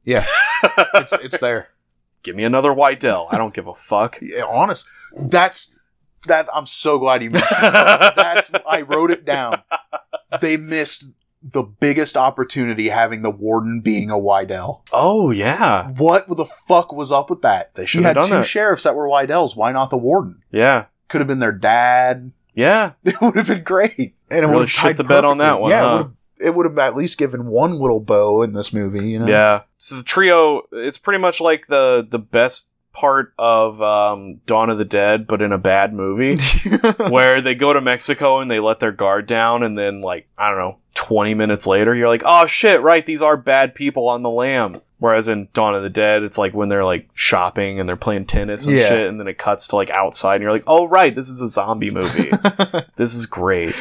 Yeah. It's there. Give me another Wydell. I don't give a fuck. Yeah, honest. That's I'm so glad you mentioned that. I wrote it down. They missed the biggest opportunity having the warden being a Wydell. Oh, yeah. What the fuck was up with that? They should have done that. You had 2 sheriffs that were Wydells. Why not the warden? Yeah. Could have been their dad. Yeah. It would have been great. And it really would have shit the bed on that one. Yeah, it would have at least given one little bow in this movie, you know? Yeah. So the trio, it's pretty much like the best part of Dawn of the Dead, but in a bad movie, where they go to Mexico and they let their guard down, and then, like, I don't know, 20 minutes later, you're like, oh shit, right, these are bad people on the lam. Whereas in Dawn of the Dead, it's like when they're, like, shopping and they're playing tennis and shit, and then it cuts to, like, outside, and you're like, oh right, this is a zombie movie. This is great.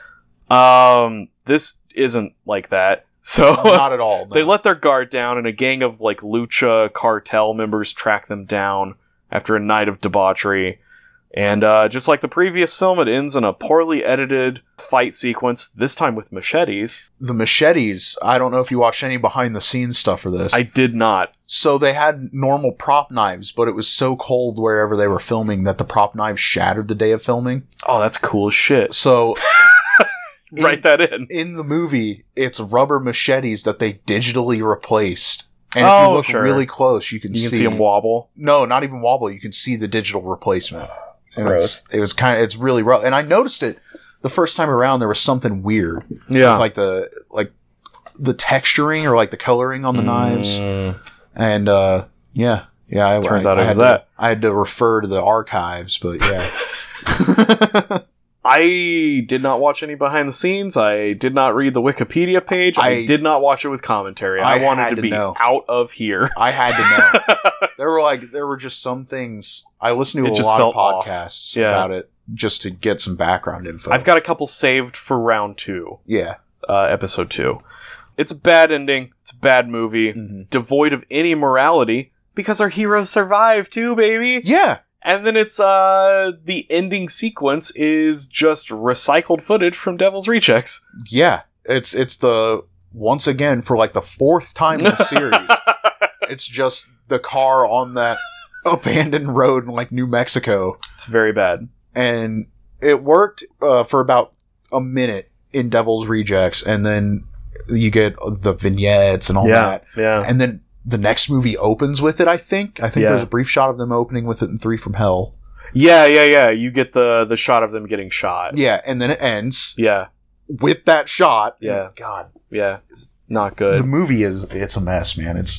This isn't like that. So not at all. No. They let their guard down, and a gang of like lucha cartel members track them down after a night of debauchery. And just like the previous film, it ends in a poorly edited fight sequence, this time with machetes. The machetes, I don't know if you watched any behind the scenes stuff for this. I did not. So they had normal prop knives, but it was so cold wherever they were filming that the prop knives shattered the day of filming. Oh, that's cool as shit. So write that in. In the movie, it's rubber machetes that they digitally replaced. And if you look really close, you can see them wobble. No, not even wobble. You can see the digital replacement. And it's really rough. And I noticed it the first time around. There was something weird. Yeah, with like the texturing or like the coloring on the knives. And yeah. Turns out it was that. I had to refer to the archives, but yeah. I did not watch any behind the scenes. I did not read the Wikipedia page. I did not watch it with commentary. I wanted to be out of here. I had to know. There were just some things. I listened to a lot of podcasts about it just to get some background info. I've got a couple saved for round 2. Yeah. Episode 2. It's a bad ending. It's a bad movie. Devoid of any morality because our heroes survive too, baby. Yeah. And then it's, the ending sequence is just recycled footage from Devil's Rejects. Yeah. It's the, once again, for like the 4th time in the series, it's just the car on that abandoned road in like New Mexico. It's very bad. And it worked, for about a minute in Devil's Rejects, and then you get the vignettes and all that. Yeah. And then the next movie opens with it, I think. There's a brief shot of them opening with it in 3 from Hell. Yeah. You get the shot of them getting shot. Yeah, and then it ends. Yeah. With that shot. Yeah. God. Yeah. It's not good. The movie it's a mess, man. It's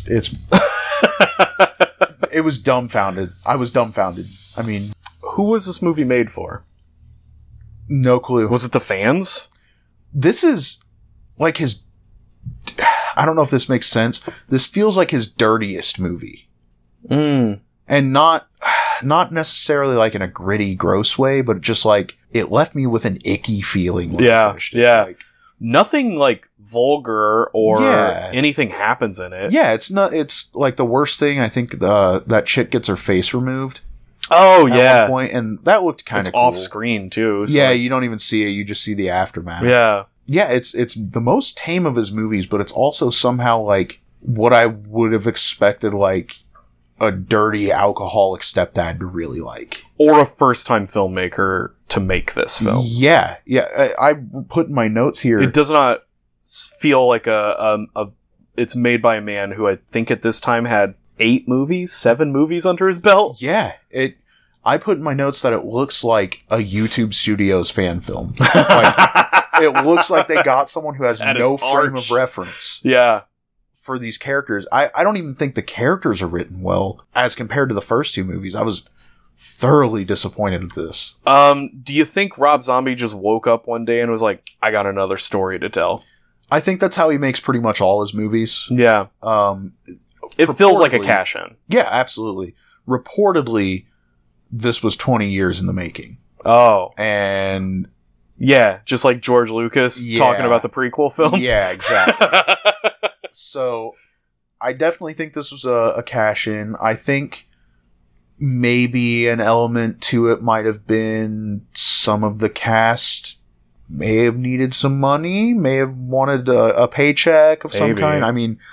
it was dumbfounded. I was dumbfounded. I mean, who was this movie made for? No clue. Was it the fans? This is like his... I don't know if this makes sense. This feels like his dirtiest movie. And not necessarily like in a gritty, gross way, but just like it left me with an icky feeling. When I finished it. Yeah. Like, nothing like vulgar or anything happens in it. Yeah, it's like the worst thing. I think that chick gets her face removed. Oh, at one point, and that looked kind of cool. Off screen too. So you don't even see it. You just see the aftermath. Yeah. Yeah, it's the most tame of his movies, but it's also somehow like what I would have expected like a dirty alcoholic stepdad to really like. Or a first-time filmmaker to make this film. Yeah. I put in my notes here. It does not feel like it's made by a man who I think at this time had 7 movies under his belt. Yeah. I put in my notes that it looks like a YouTube Studios fan film. Like, it looks like they got someone who has no frame of reference. Yeah. For these characters. I don't even think the characters are written well as compared to the first 2 movies. I was thoroughly disappointed with this. Do you think Rob Zombie just woke up one day and was like, I got another story to tell? I think that's how he makes pretty much all his movies. Yeah. It feels like a cash-in. Yeah, absolutely. Reportedly, this was 20 years in the making. Oh. And... yeah, just like George Lucas talking about the prequel films. Yeah, exactly. So, I definitely think this was a cash-in. I think maybe an element to it might have been some of the cast may have needed some money, may have wanted a paycheck of some kind. I mean,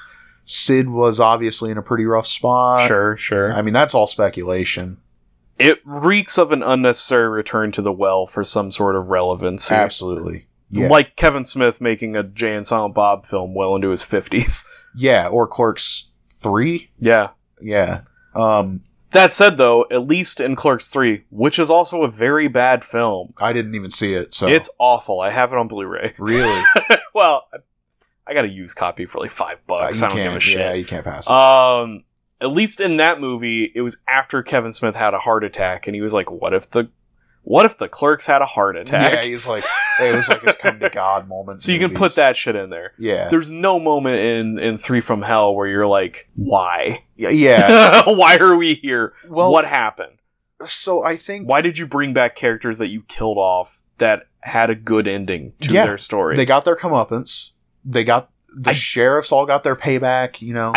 Sid was obviously in a pretty rough spot. Sure. I mean, that's all speculation. It reeks of an unnecessary return to the well for some sort of relevancy. Absolutely. Yeah. Like Kevin Smith making a Jay and Silent Bob film well into his 50s. Yeah, or Clerks 3. Yeah. Yeah. That said, though, at least in Clerks 3, which is also a very bad film. I didn't even see it, so... It's awful. I have it on Blu-ray. Really? Well, I got a used copy for like $5. I don't give a shit. Yeah, you can't pass it. At least in that movie, it was after Kevin Smith had a heart attack, and he was like, what if the Clerks had a heart attack? Yeah, he's like, it was like his come to God moment. So you can put that shit in there. Yeah. There's no moment in 3 from Hell where you're like, why? Yeah. Why are we here? Well, what happened? So I think... Why did you bring back characters that you killed off that had a good ending to their story? They got their comeuppance. They got... The sheriffs all got their payback, you know? I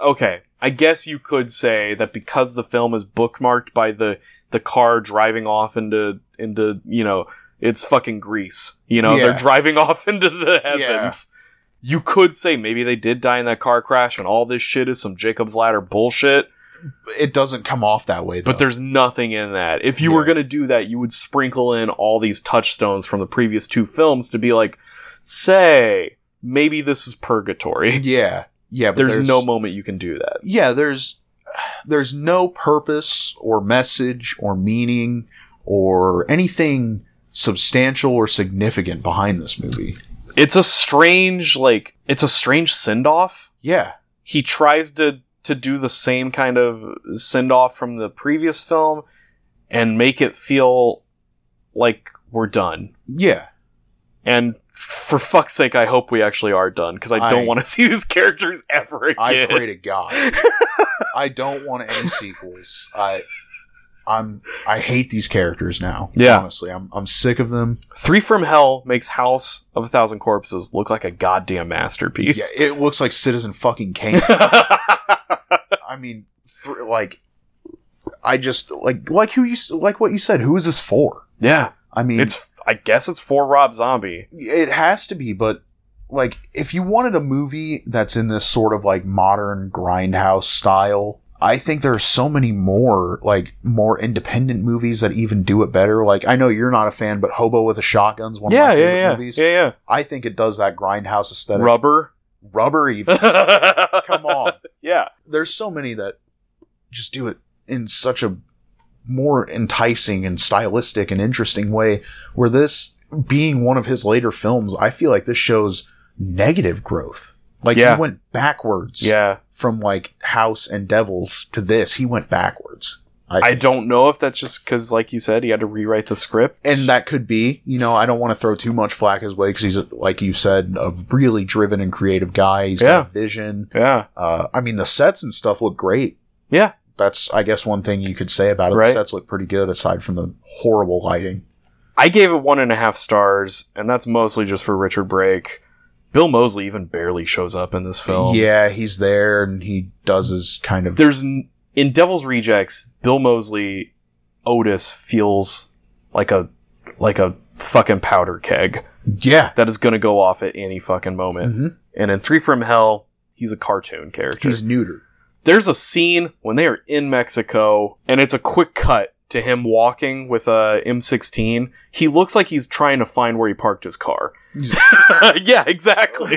guess you could say that because the film is bookmarked by the car driving off into you know, it's fucking Greece. You know, they're driving off into the heavens. Yeah. You could say maybe they did die in that car crash and all this shit is some Jacob's Ladder bullshit. It doesn't come off that way, though. But there's nothing in that. If you were going to do that, you would sprinkle in all these touchstones from the previous 2 films to be like, say, maybe this is purgatory. Yeah. Yeah, but there's no moment you can do that. Yeah, there's no purpose or message or meaning or anything substantial or significant behind this movie. It's a strange send-off. Yeah. He tries to do the same kind of send-off from the previous film and make it feel like we're done. Yeah. And for fuck's sake, I hope we actually are done, because I don't want to see these characters ever again. I pray to God. I don't want any sequels. I hate these characters now. Yeah. Honestly, I'm sick of them. 3 from Hell makes House of a Thousand Corpses look like a goddamn masterpiece. Yeah, it looks like Citizen fucking Kane. I mean, I just like what you said. Who is this for? Yeah, I mean, I guess it's for Rob Zombie. It has to be, but like, if you wanted a movie that's in this sort of like modern grindhouse style, I think there are so many more independent movies that even do it better. Like, I know you're not a fan, but Hobo with a Shotgun's one of my favorite movies. Yeah. I think it does that grindhouse aesthetic. Rubber even. Come on. Yeah. There's so many that just do it in such a more enticing and stylistic and interesting way, where this being one of his later films, I feel like this shows negative growth. Like, he went backwards. Yeah. From like House and Devils to this, he went backwards. I don't know if that's just because, like you said, he had to rewrite the script. And that could be, you know, I don't want to throw too much flack his way, because he's, like you said, a really driven and creative guy. He's got a vision. Yeah. I mean, the sets and stuff look great. Yeah. That's, I guess, one thing you could say about it. Right. The sets look pretty good, aside from the horrible lighting. I gave it 1.5 stars, and that's mostly just for Richard Brake. Bill Moseley even barely shows up in this film. Yeah, he's there, and he does his kind of... In Devil's Rejects, Bill Moseley, Otis, feels like a fucking powder keg. Yeah. That is going to go off at any fucking moment. Mm-hmm. And in 3 from Hell, he's a cartoon character. He's neutered. There's a scene when they are in Mexico, and it's a quick cut to him walking with a M16. He looks like he's trying to find where he parked his car. Yeah, exactly.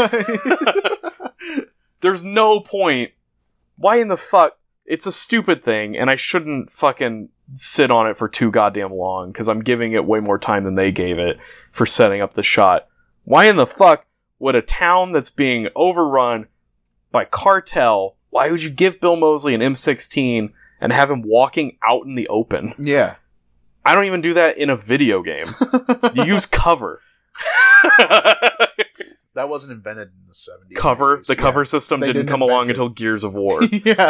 There's no point. Why in the fuck? It's a stupid thing, and I shouldn't fucking sit on it for too goddamn long, because I'm giving it way more time than they gave it for setting up the shot. Why in the fuck would a town that's being overrun by cartel, why would you give Bill Moseley an M16 and have him walking out in the open? Yeah. I don't even do that in a video game. You use cover. That wasn't invented in the 70s. The cover system didn't come along until Gears of War. Yeah.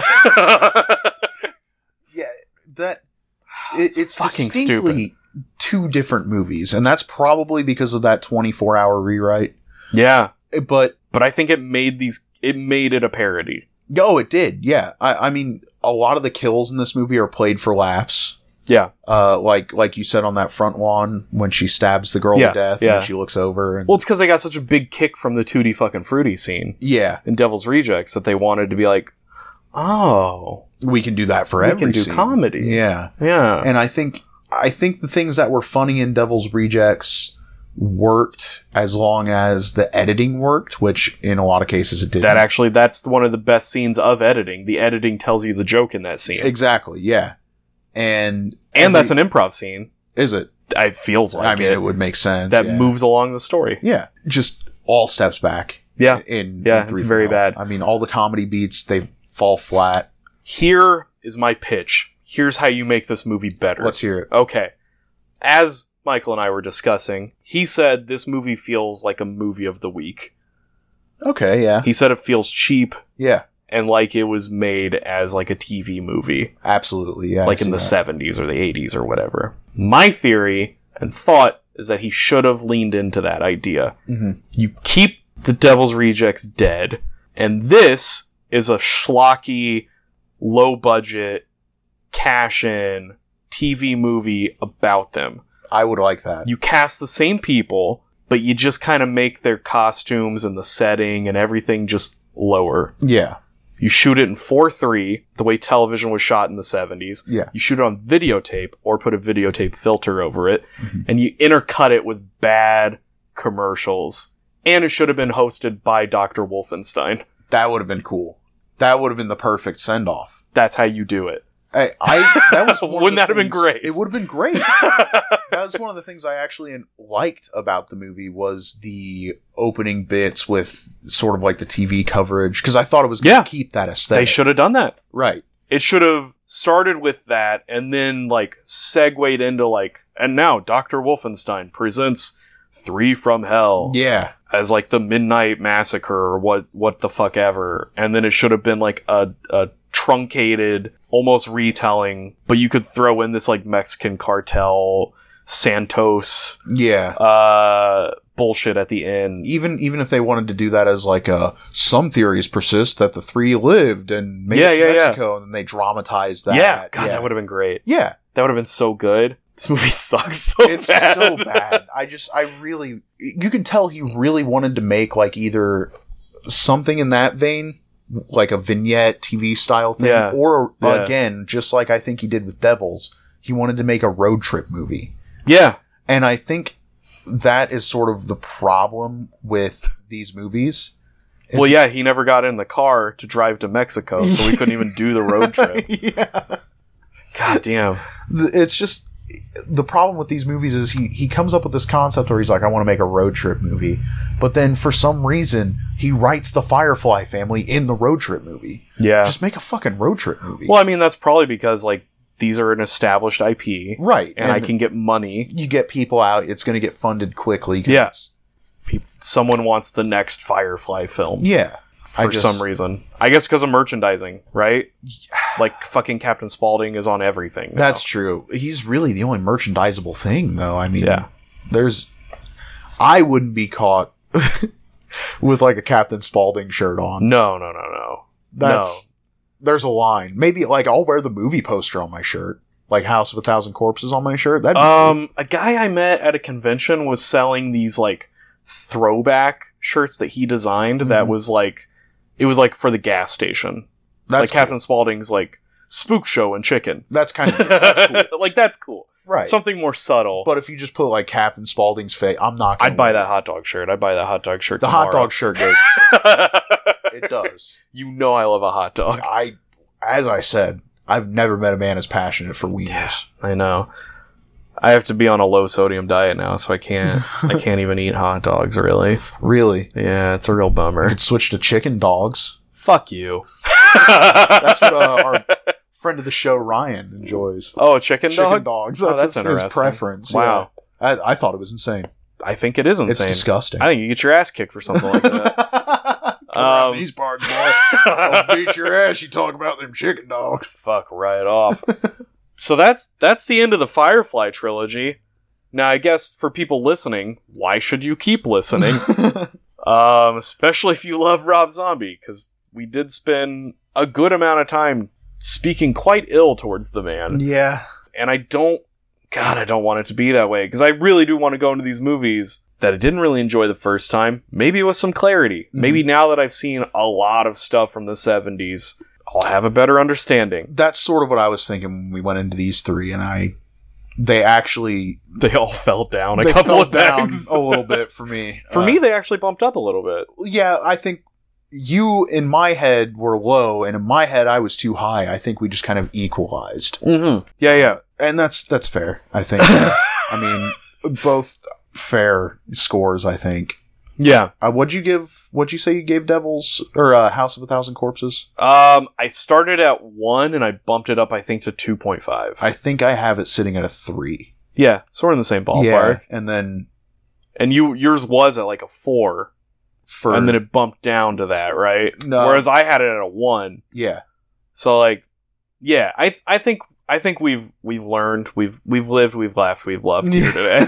Yeah, it's fucking distinctly stupid. 2 different movies, and that's probably because of that 24-hour rewrite. Yeah. But I think it made it a parody. Oh, it did, yeah. I mean, a lot of the kills in this movie are played for laughs. Yeah. Like you said on that front lawn when she stabs the girl to death and then she looks over. And... Well, it's because they got such a big kick from the Tutti fucking Frutti scene. Yeah. In Devil's Rejects that they wanted to be like, oh. We can do that for every scene. We can do comedy. Yeah. Yeah. And I think the things that were funny in Devil's Rejects worked as long as the editing worked, which in a lot of cases it didn't. That's one of the best scenes of editing. The editing tells you the joke in that scene. Exactly, yeah. And that's an improv scene. Is it? It feels like it would make sense. That moves along the story. Yeah. Just all steps back. Yeah. It's very bad. I mean, all the comedy beats, they fall flat. Here is my pitch. Here's how you make this movie better. Let's hear it. Okay. As Michael and I were discussing, he said this movie feels like a movie of the week. Okay, yeah. He said it feels cheap. Yeah. And like it was made as like a TV movie. Absolutely, yeah. Like in the 70s or the 80s or whatever. My theory and thought is that he should have leaned into that idea. Mm-hmm. You keep the Devil's Rejects dead, and this is a schlocky, low-budget, cash-in TV movie about them. I would like that. You cast the same people, but you just kind of make their costumes and the setting and everything just lower. Yeah. You shoot it in 4:3, the way television was shot in the 70s. Yeah. You shoot it on videotape or put a videotape filter over it, and you intercut it with bad commercials. And it should have been hosted by Dr. Wolfenstein. That would have been cool. That would have been the perfect send-off. That's how you do it. That was wouldn't that have been great? It would have been great. That was one of the things I actually liked about the movie was the opening bits with sort of like the TV coverage, because I thought it was going to keep that aesthetic. They should have done that. Right. It should have started with that and then like segued into like, and now Dr. Wolfenstein presents 3 from Hell. Yeah. As like the Midnight Massacre or what the fuck ever. And then it should have been like a truncated, almost retelling, but you could throw in this like Mexican cartel, Santos, bullshit at the end. Even if they wanted to do that as like some theories persist that the 3 lived and made it to Mexico, and then they dramatized that. Yeah, God, that would have been great. Yeah, that would have been so good. This movie sucks so bad. It's so bad. You can tell he really wanted to make like either something in that vein, like a vignette TV style thing, or again, just like I think he did with Devils, he wanted to make a road trip movie. Yeah. And I think that is sort of the problem with these movies. Well, yeah, he never got in the car to drive to Mexico, so we couldn't even do the road trip. Yeah. God damn. It's just... The problem with these movies is he comes up with this concept where he's like, I want to make a road trip movie. But then for some reason, he writes the Firefly family in the road trip movie. Yeah. Just make a fucking road trip movie. Well, I mean, that's probably because, like, these are an established IP. Right. And I can get money. You get people out, it's going to get funded quickly. Yeah. Someone wants the next Firefly film. Yeah. For some reason. I guess because of merchandising, right? Like, fucking Captain Spaulding is on everything now. That's true. He's really the only merchandisable thing, though. I mean, yeah. I wouldn't be caught with, like, a Captain Spaulding shirt on. No. There's a line. Maybe, like, I'll wear the movie poster on my shirt. Like House of 1,000 Corpses on my shirt. That'd be cool. A guy I met at a convention was selling these, like, throwback shirts that he designed that was, like... It was like for the gas station. That's like Captain Spaulding's like Spook Show and Chicken. That's kind of that's cool. Like that's cool. Right. Something more subtle. But if you just put like Captain Spaulding's face, I'm not gonna I'd buy that hot dog shirt. The tomorrow. Hot dog shirt goes. It does. You know I love a hot dog. As I said, I've never met a man as passionate for wieners. Yeah, I know. I have to be on a low sodium diet now, so I can't even eat hot dogs, really. Really? Yeah, it's a real bummer. You could switch to chicken dogs. Fuck you. That's what our friend of the show, Ryan, enjoys. Oh, chicken dogs? That's his preference. Wow. Yeah. I thought it was insane. I think it is insane. It's disgusting. I think you get your ass kicked for something like that. These parts, boy. I'll beat your ass. You talk about them chicken dogs. Fuck right off. So that's the end of the Firefly trilogy. Now, I guess for people listening, why should you keep listening? Especially if you love Rob Zombie, because we did spend a good amount of time speaking quite ill towards the man. Yeah. and I don't want it to be that way, because I really do want to go into these movies that I didn't really enjoy the first time, maybe with some clarity. Mm-hmm. Maybe now that I've seen a lot of stuff from the 70s, I'll have a better understanding. That's sort of what I was thinking when we went into these three, and they all fell down a couple of pegs. A little bit for me. For me, they actually bumped up a little bit. Yeah, I think you, in my head, were low, and in my head, I was too high. I think we just kind of equalized. Mm-hmm. Yeah. And that's fair, I think. I mean, both fair scores, I think. Yeah. What'd you say you gave Devils, or House of a Thousand Corpses? I started at 1, and I bumped it up, I think, to 2.5. I think I have it sitting at a 3. Yeah, sort of in the same ballpark. Yeah, and then... And yours was at like a 4. And then it bumped down to that, right? No. Whereas I had it at a 1. Yeah. So, like, yeah, I think we've learned, we've lived, we've laughed, we've loved here today.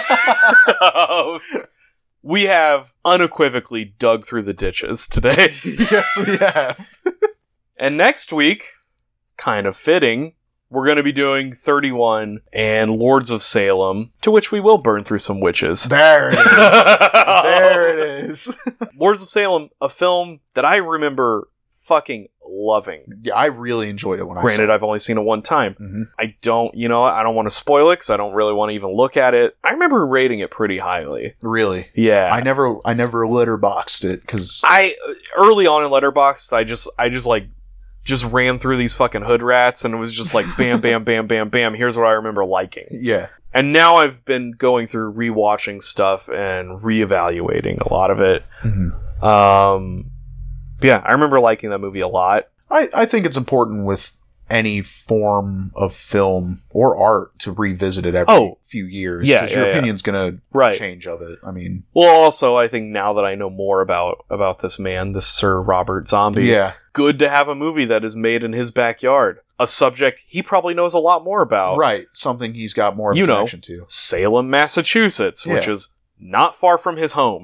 We have unequivocally dug through the ditches today. Yes, we have. And next week, kind of fitting, we're going to be doing 31 and Lords of Salem, to which we will burn through some witches. There it is. There it is. Lords of Salem, a film that I remember fucking loving. Yeah, I really enjoyed it when I saw it. Granted, I've only seen it one time. Mm-hmm. I don't want to spoil it because I don't really want to even look at it. I remember rating it pretty highly. Really? Yeah. I never letterboxed it because early on in Letterboxd, I just ran through these fucking hood rats, and it was just like bam, bam, bam, bam, bam. Here's what I remember liking. Yeah. And now I've been going through rewatching stuff and reevaluating a lot of it. Mm-hmm. Yeah, I remember liking that movie a lot. I think it's important with any form of film or art to revisit it every few years. Yeah, because your opinion's going to change of it. I mean... Well, also, I think now that I know more about this man, this Sir Robert Zombie, good to have a movie that is made in his backyard. A subject he probably knows a lot more about. Right, something he's got more of a connection to. Salem, Massachusetts, which is not far from his home.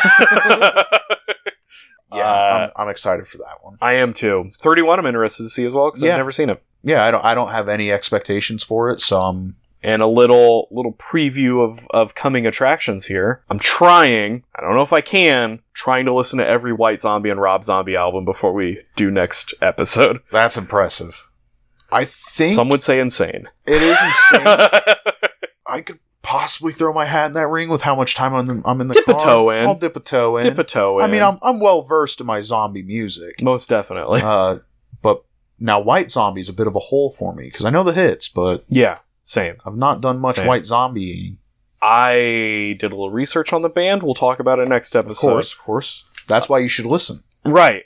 Yeah, I'm excited for that one. I am too. 31 I'm interested to see as well, because I've never seen it. Yeah, I don't have any expectations for it, so And a little preview of coming attractions here. I'm trying to listen to every White Zombie and Rob Zombie album before we do next episode. That's impressive. I think... Some would say insane. It is insane. I could possibly throw my hat in that ring with how much time I'm in the car. Dip a toe in. I'll dip a toe in. I mean, I'm well versed in my zombie music. Most definitely. But now White Zombie's a bit of a hole for me, because I know the hits, but... Yeah, same. I've not done much White Zombie. I did a little research on the band. We'll talk about it next episode. Of course. That's why you should listen. Right.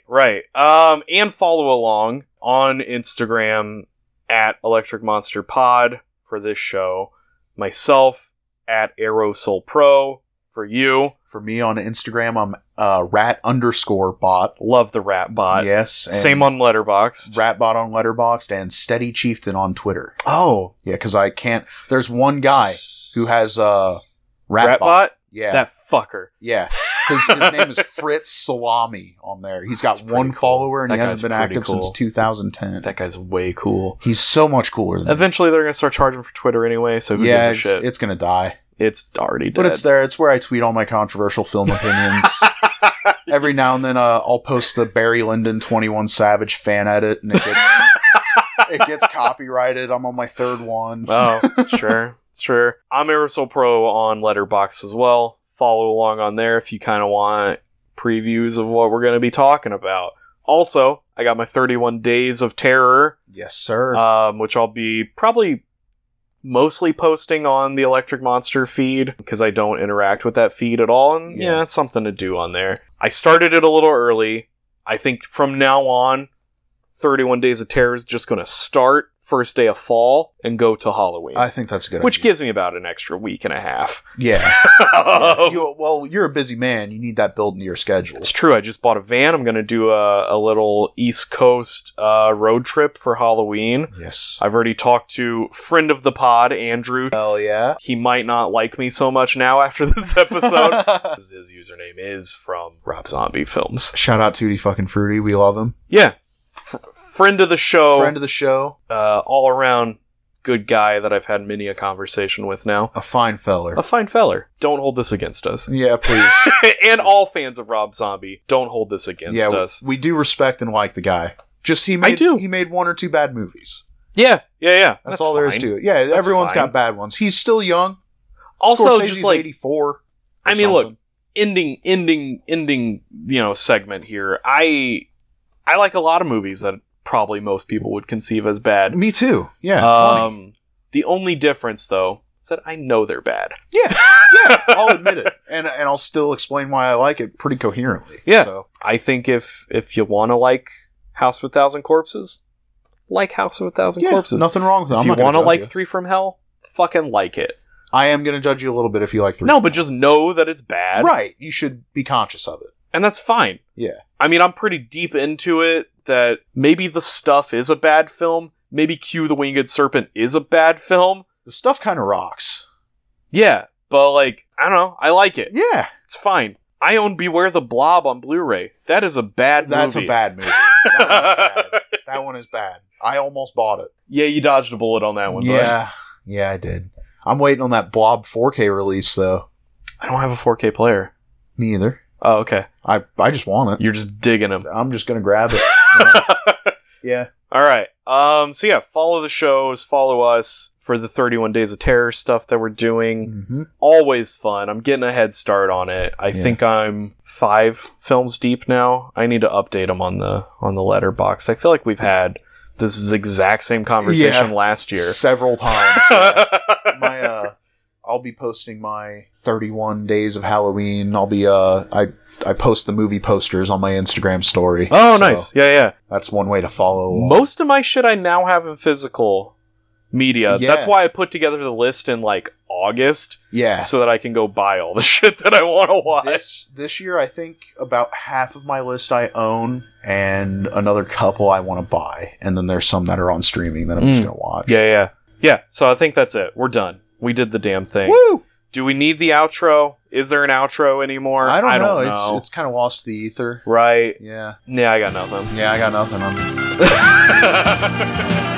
And follow along on Instagram at Electric Monster Pod for this show. Myself at AeroSoulPro for you. For me on Instagram, I'm rat_bot. Love the rat bot. Yes. Same on Letterboxd. Ratbot on Letterboxd and Steady Chieftain on Twitter. Oh. Yeah, because I can't... There's one guy who has a Ratbot? Yeah. That fucker. Yeah. His name is Fritz Salami on there. He's got one follower, and he hasn't been active since 2010. That guy's way cool. He's so much cooler than Eventually, they're going to start charging for Twitter anyway, so who gives a shit? It's going to die. It's already dead. But it's there. It's where I tweet all my controversial film opinions. Every now and then, I'll post the Barry Lyndon 21 Savage fan edit, and it gets copyrighted. I'm on my third one. Oh, sure. I'm AeroSoulPro on Letterboxd as well. Follow along on there if you kind of want previews of what we're going to be talking about. Also, I got my 31 Days of Terror. Yes, sir. Which I'll be probably mostly posting on the Electric Monster feed, because I don't interact with that feed at all, and it's something to do on there. I started it a little early. I think from now on, 31 Days of Terror is just going to start first day of fall and go to Halloween. I think that's a good Which idea. gives me about an extra week and a half. Yeah. You're a busy man. You need that built into your schedule. It's true. I just bought a van. I'm going to do a little East Coast road trip for Halloween. Yes. I've already talked to friend of the pod, Andrew. Hell yeah. He might not like me so much now after this episode. His username is from Rob Zombie Films. Shout out Tutti fucking Fruity. We love him. Yeah. Friend of the show. Friend of the show. All around good guy that I've had many a conversation with now. A fine feller. A fine feller. Don't hold this against us. Yeah, please. And all fans of Rob Zombie, don't hold this against us. We do respect and like the guy. Just he made one or two bad movies. Yeah. That's all there is to it. Yeah, everyone's got bad ones. He's still young. Also, Scorsese's just like 84. I mean, look, ending, segment here. I like a lot of movies that probably most people would conceive as bad. Me too. Yeah. The only difference, though, is that I know they're bad. Yeah, I'll admit it, and I'll still explain why I like it pretty coherently. Yeah, so. I think if you want to like House of a Thousand Corpses, like House of a Thousand Corpses. Nothing wrong with it. If you want to like 3 from Hell, fucking like it. I am going to judge you a little bit if you like 3. No, but just know that it's bad. Right. You should be conscious of it. And that's fine. Yeah. I mean, I'm pretty deep into it that maybe The Stuff is a bad film. Maybe Q the Winged Serpent is a bad film. The Stuff kind of rocks. Yeah, but like, I don't know. I like it. Yeah. It's fine. I own Beware the Blob on Blu-ray. That is a bad movie. That's a bad movie. That one is bad. I almost bought it. Yeah, you dodged a bullet on that one, bud. Yeah, I did. I'm waiting on that Blob 4K release, though. I don't have a 4K player. Me either. Oh, okay. I just want it. You're just digging them. I'm just going to grab it. Yeah. All right. So yeah, follow the shows, follow us for the 31 Days of Terror stuff that we're doing. Mm-hmm. Always fun. I'm getting a head start on it. I think I'm 5 films deep now. I need to update them on the letterbox. I feel like we've had this exact same conversation last year several times. I'll be posting my 31 Days of Halloween. I'll be I post the movie posters on my Instagram story. Oh, so nice. Yeah. That's one way to follow along. Most of my shit I now have in physical media. Yeah. That's why I put together the list in like August. Yeah. So that I can go buy all the shit that I want to watch. This year, I think about half of my list I own and another couple I want to buy. And then there's some that are on streaming that I'm just going to watch. Yeah. So I think that's it. We're done. We did the damn thing. Woo! Do we need the outro? Is there an outro anymore? I don't know. It's kind of lost to the ether. Right. Yeah. Yeah, I got nothing. Yeah, I got nothing.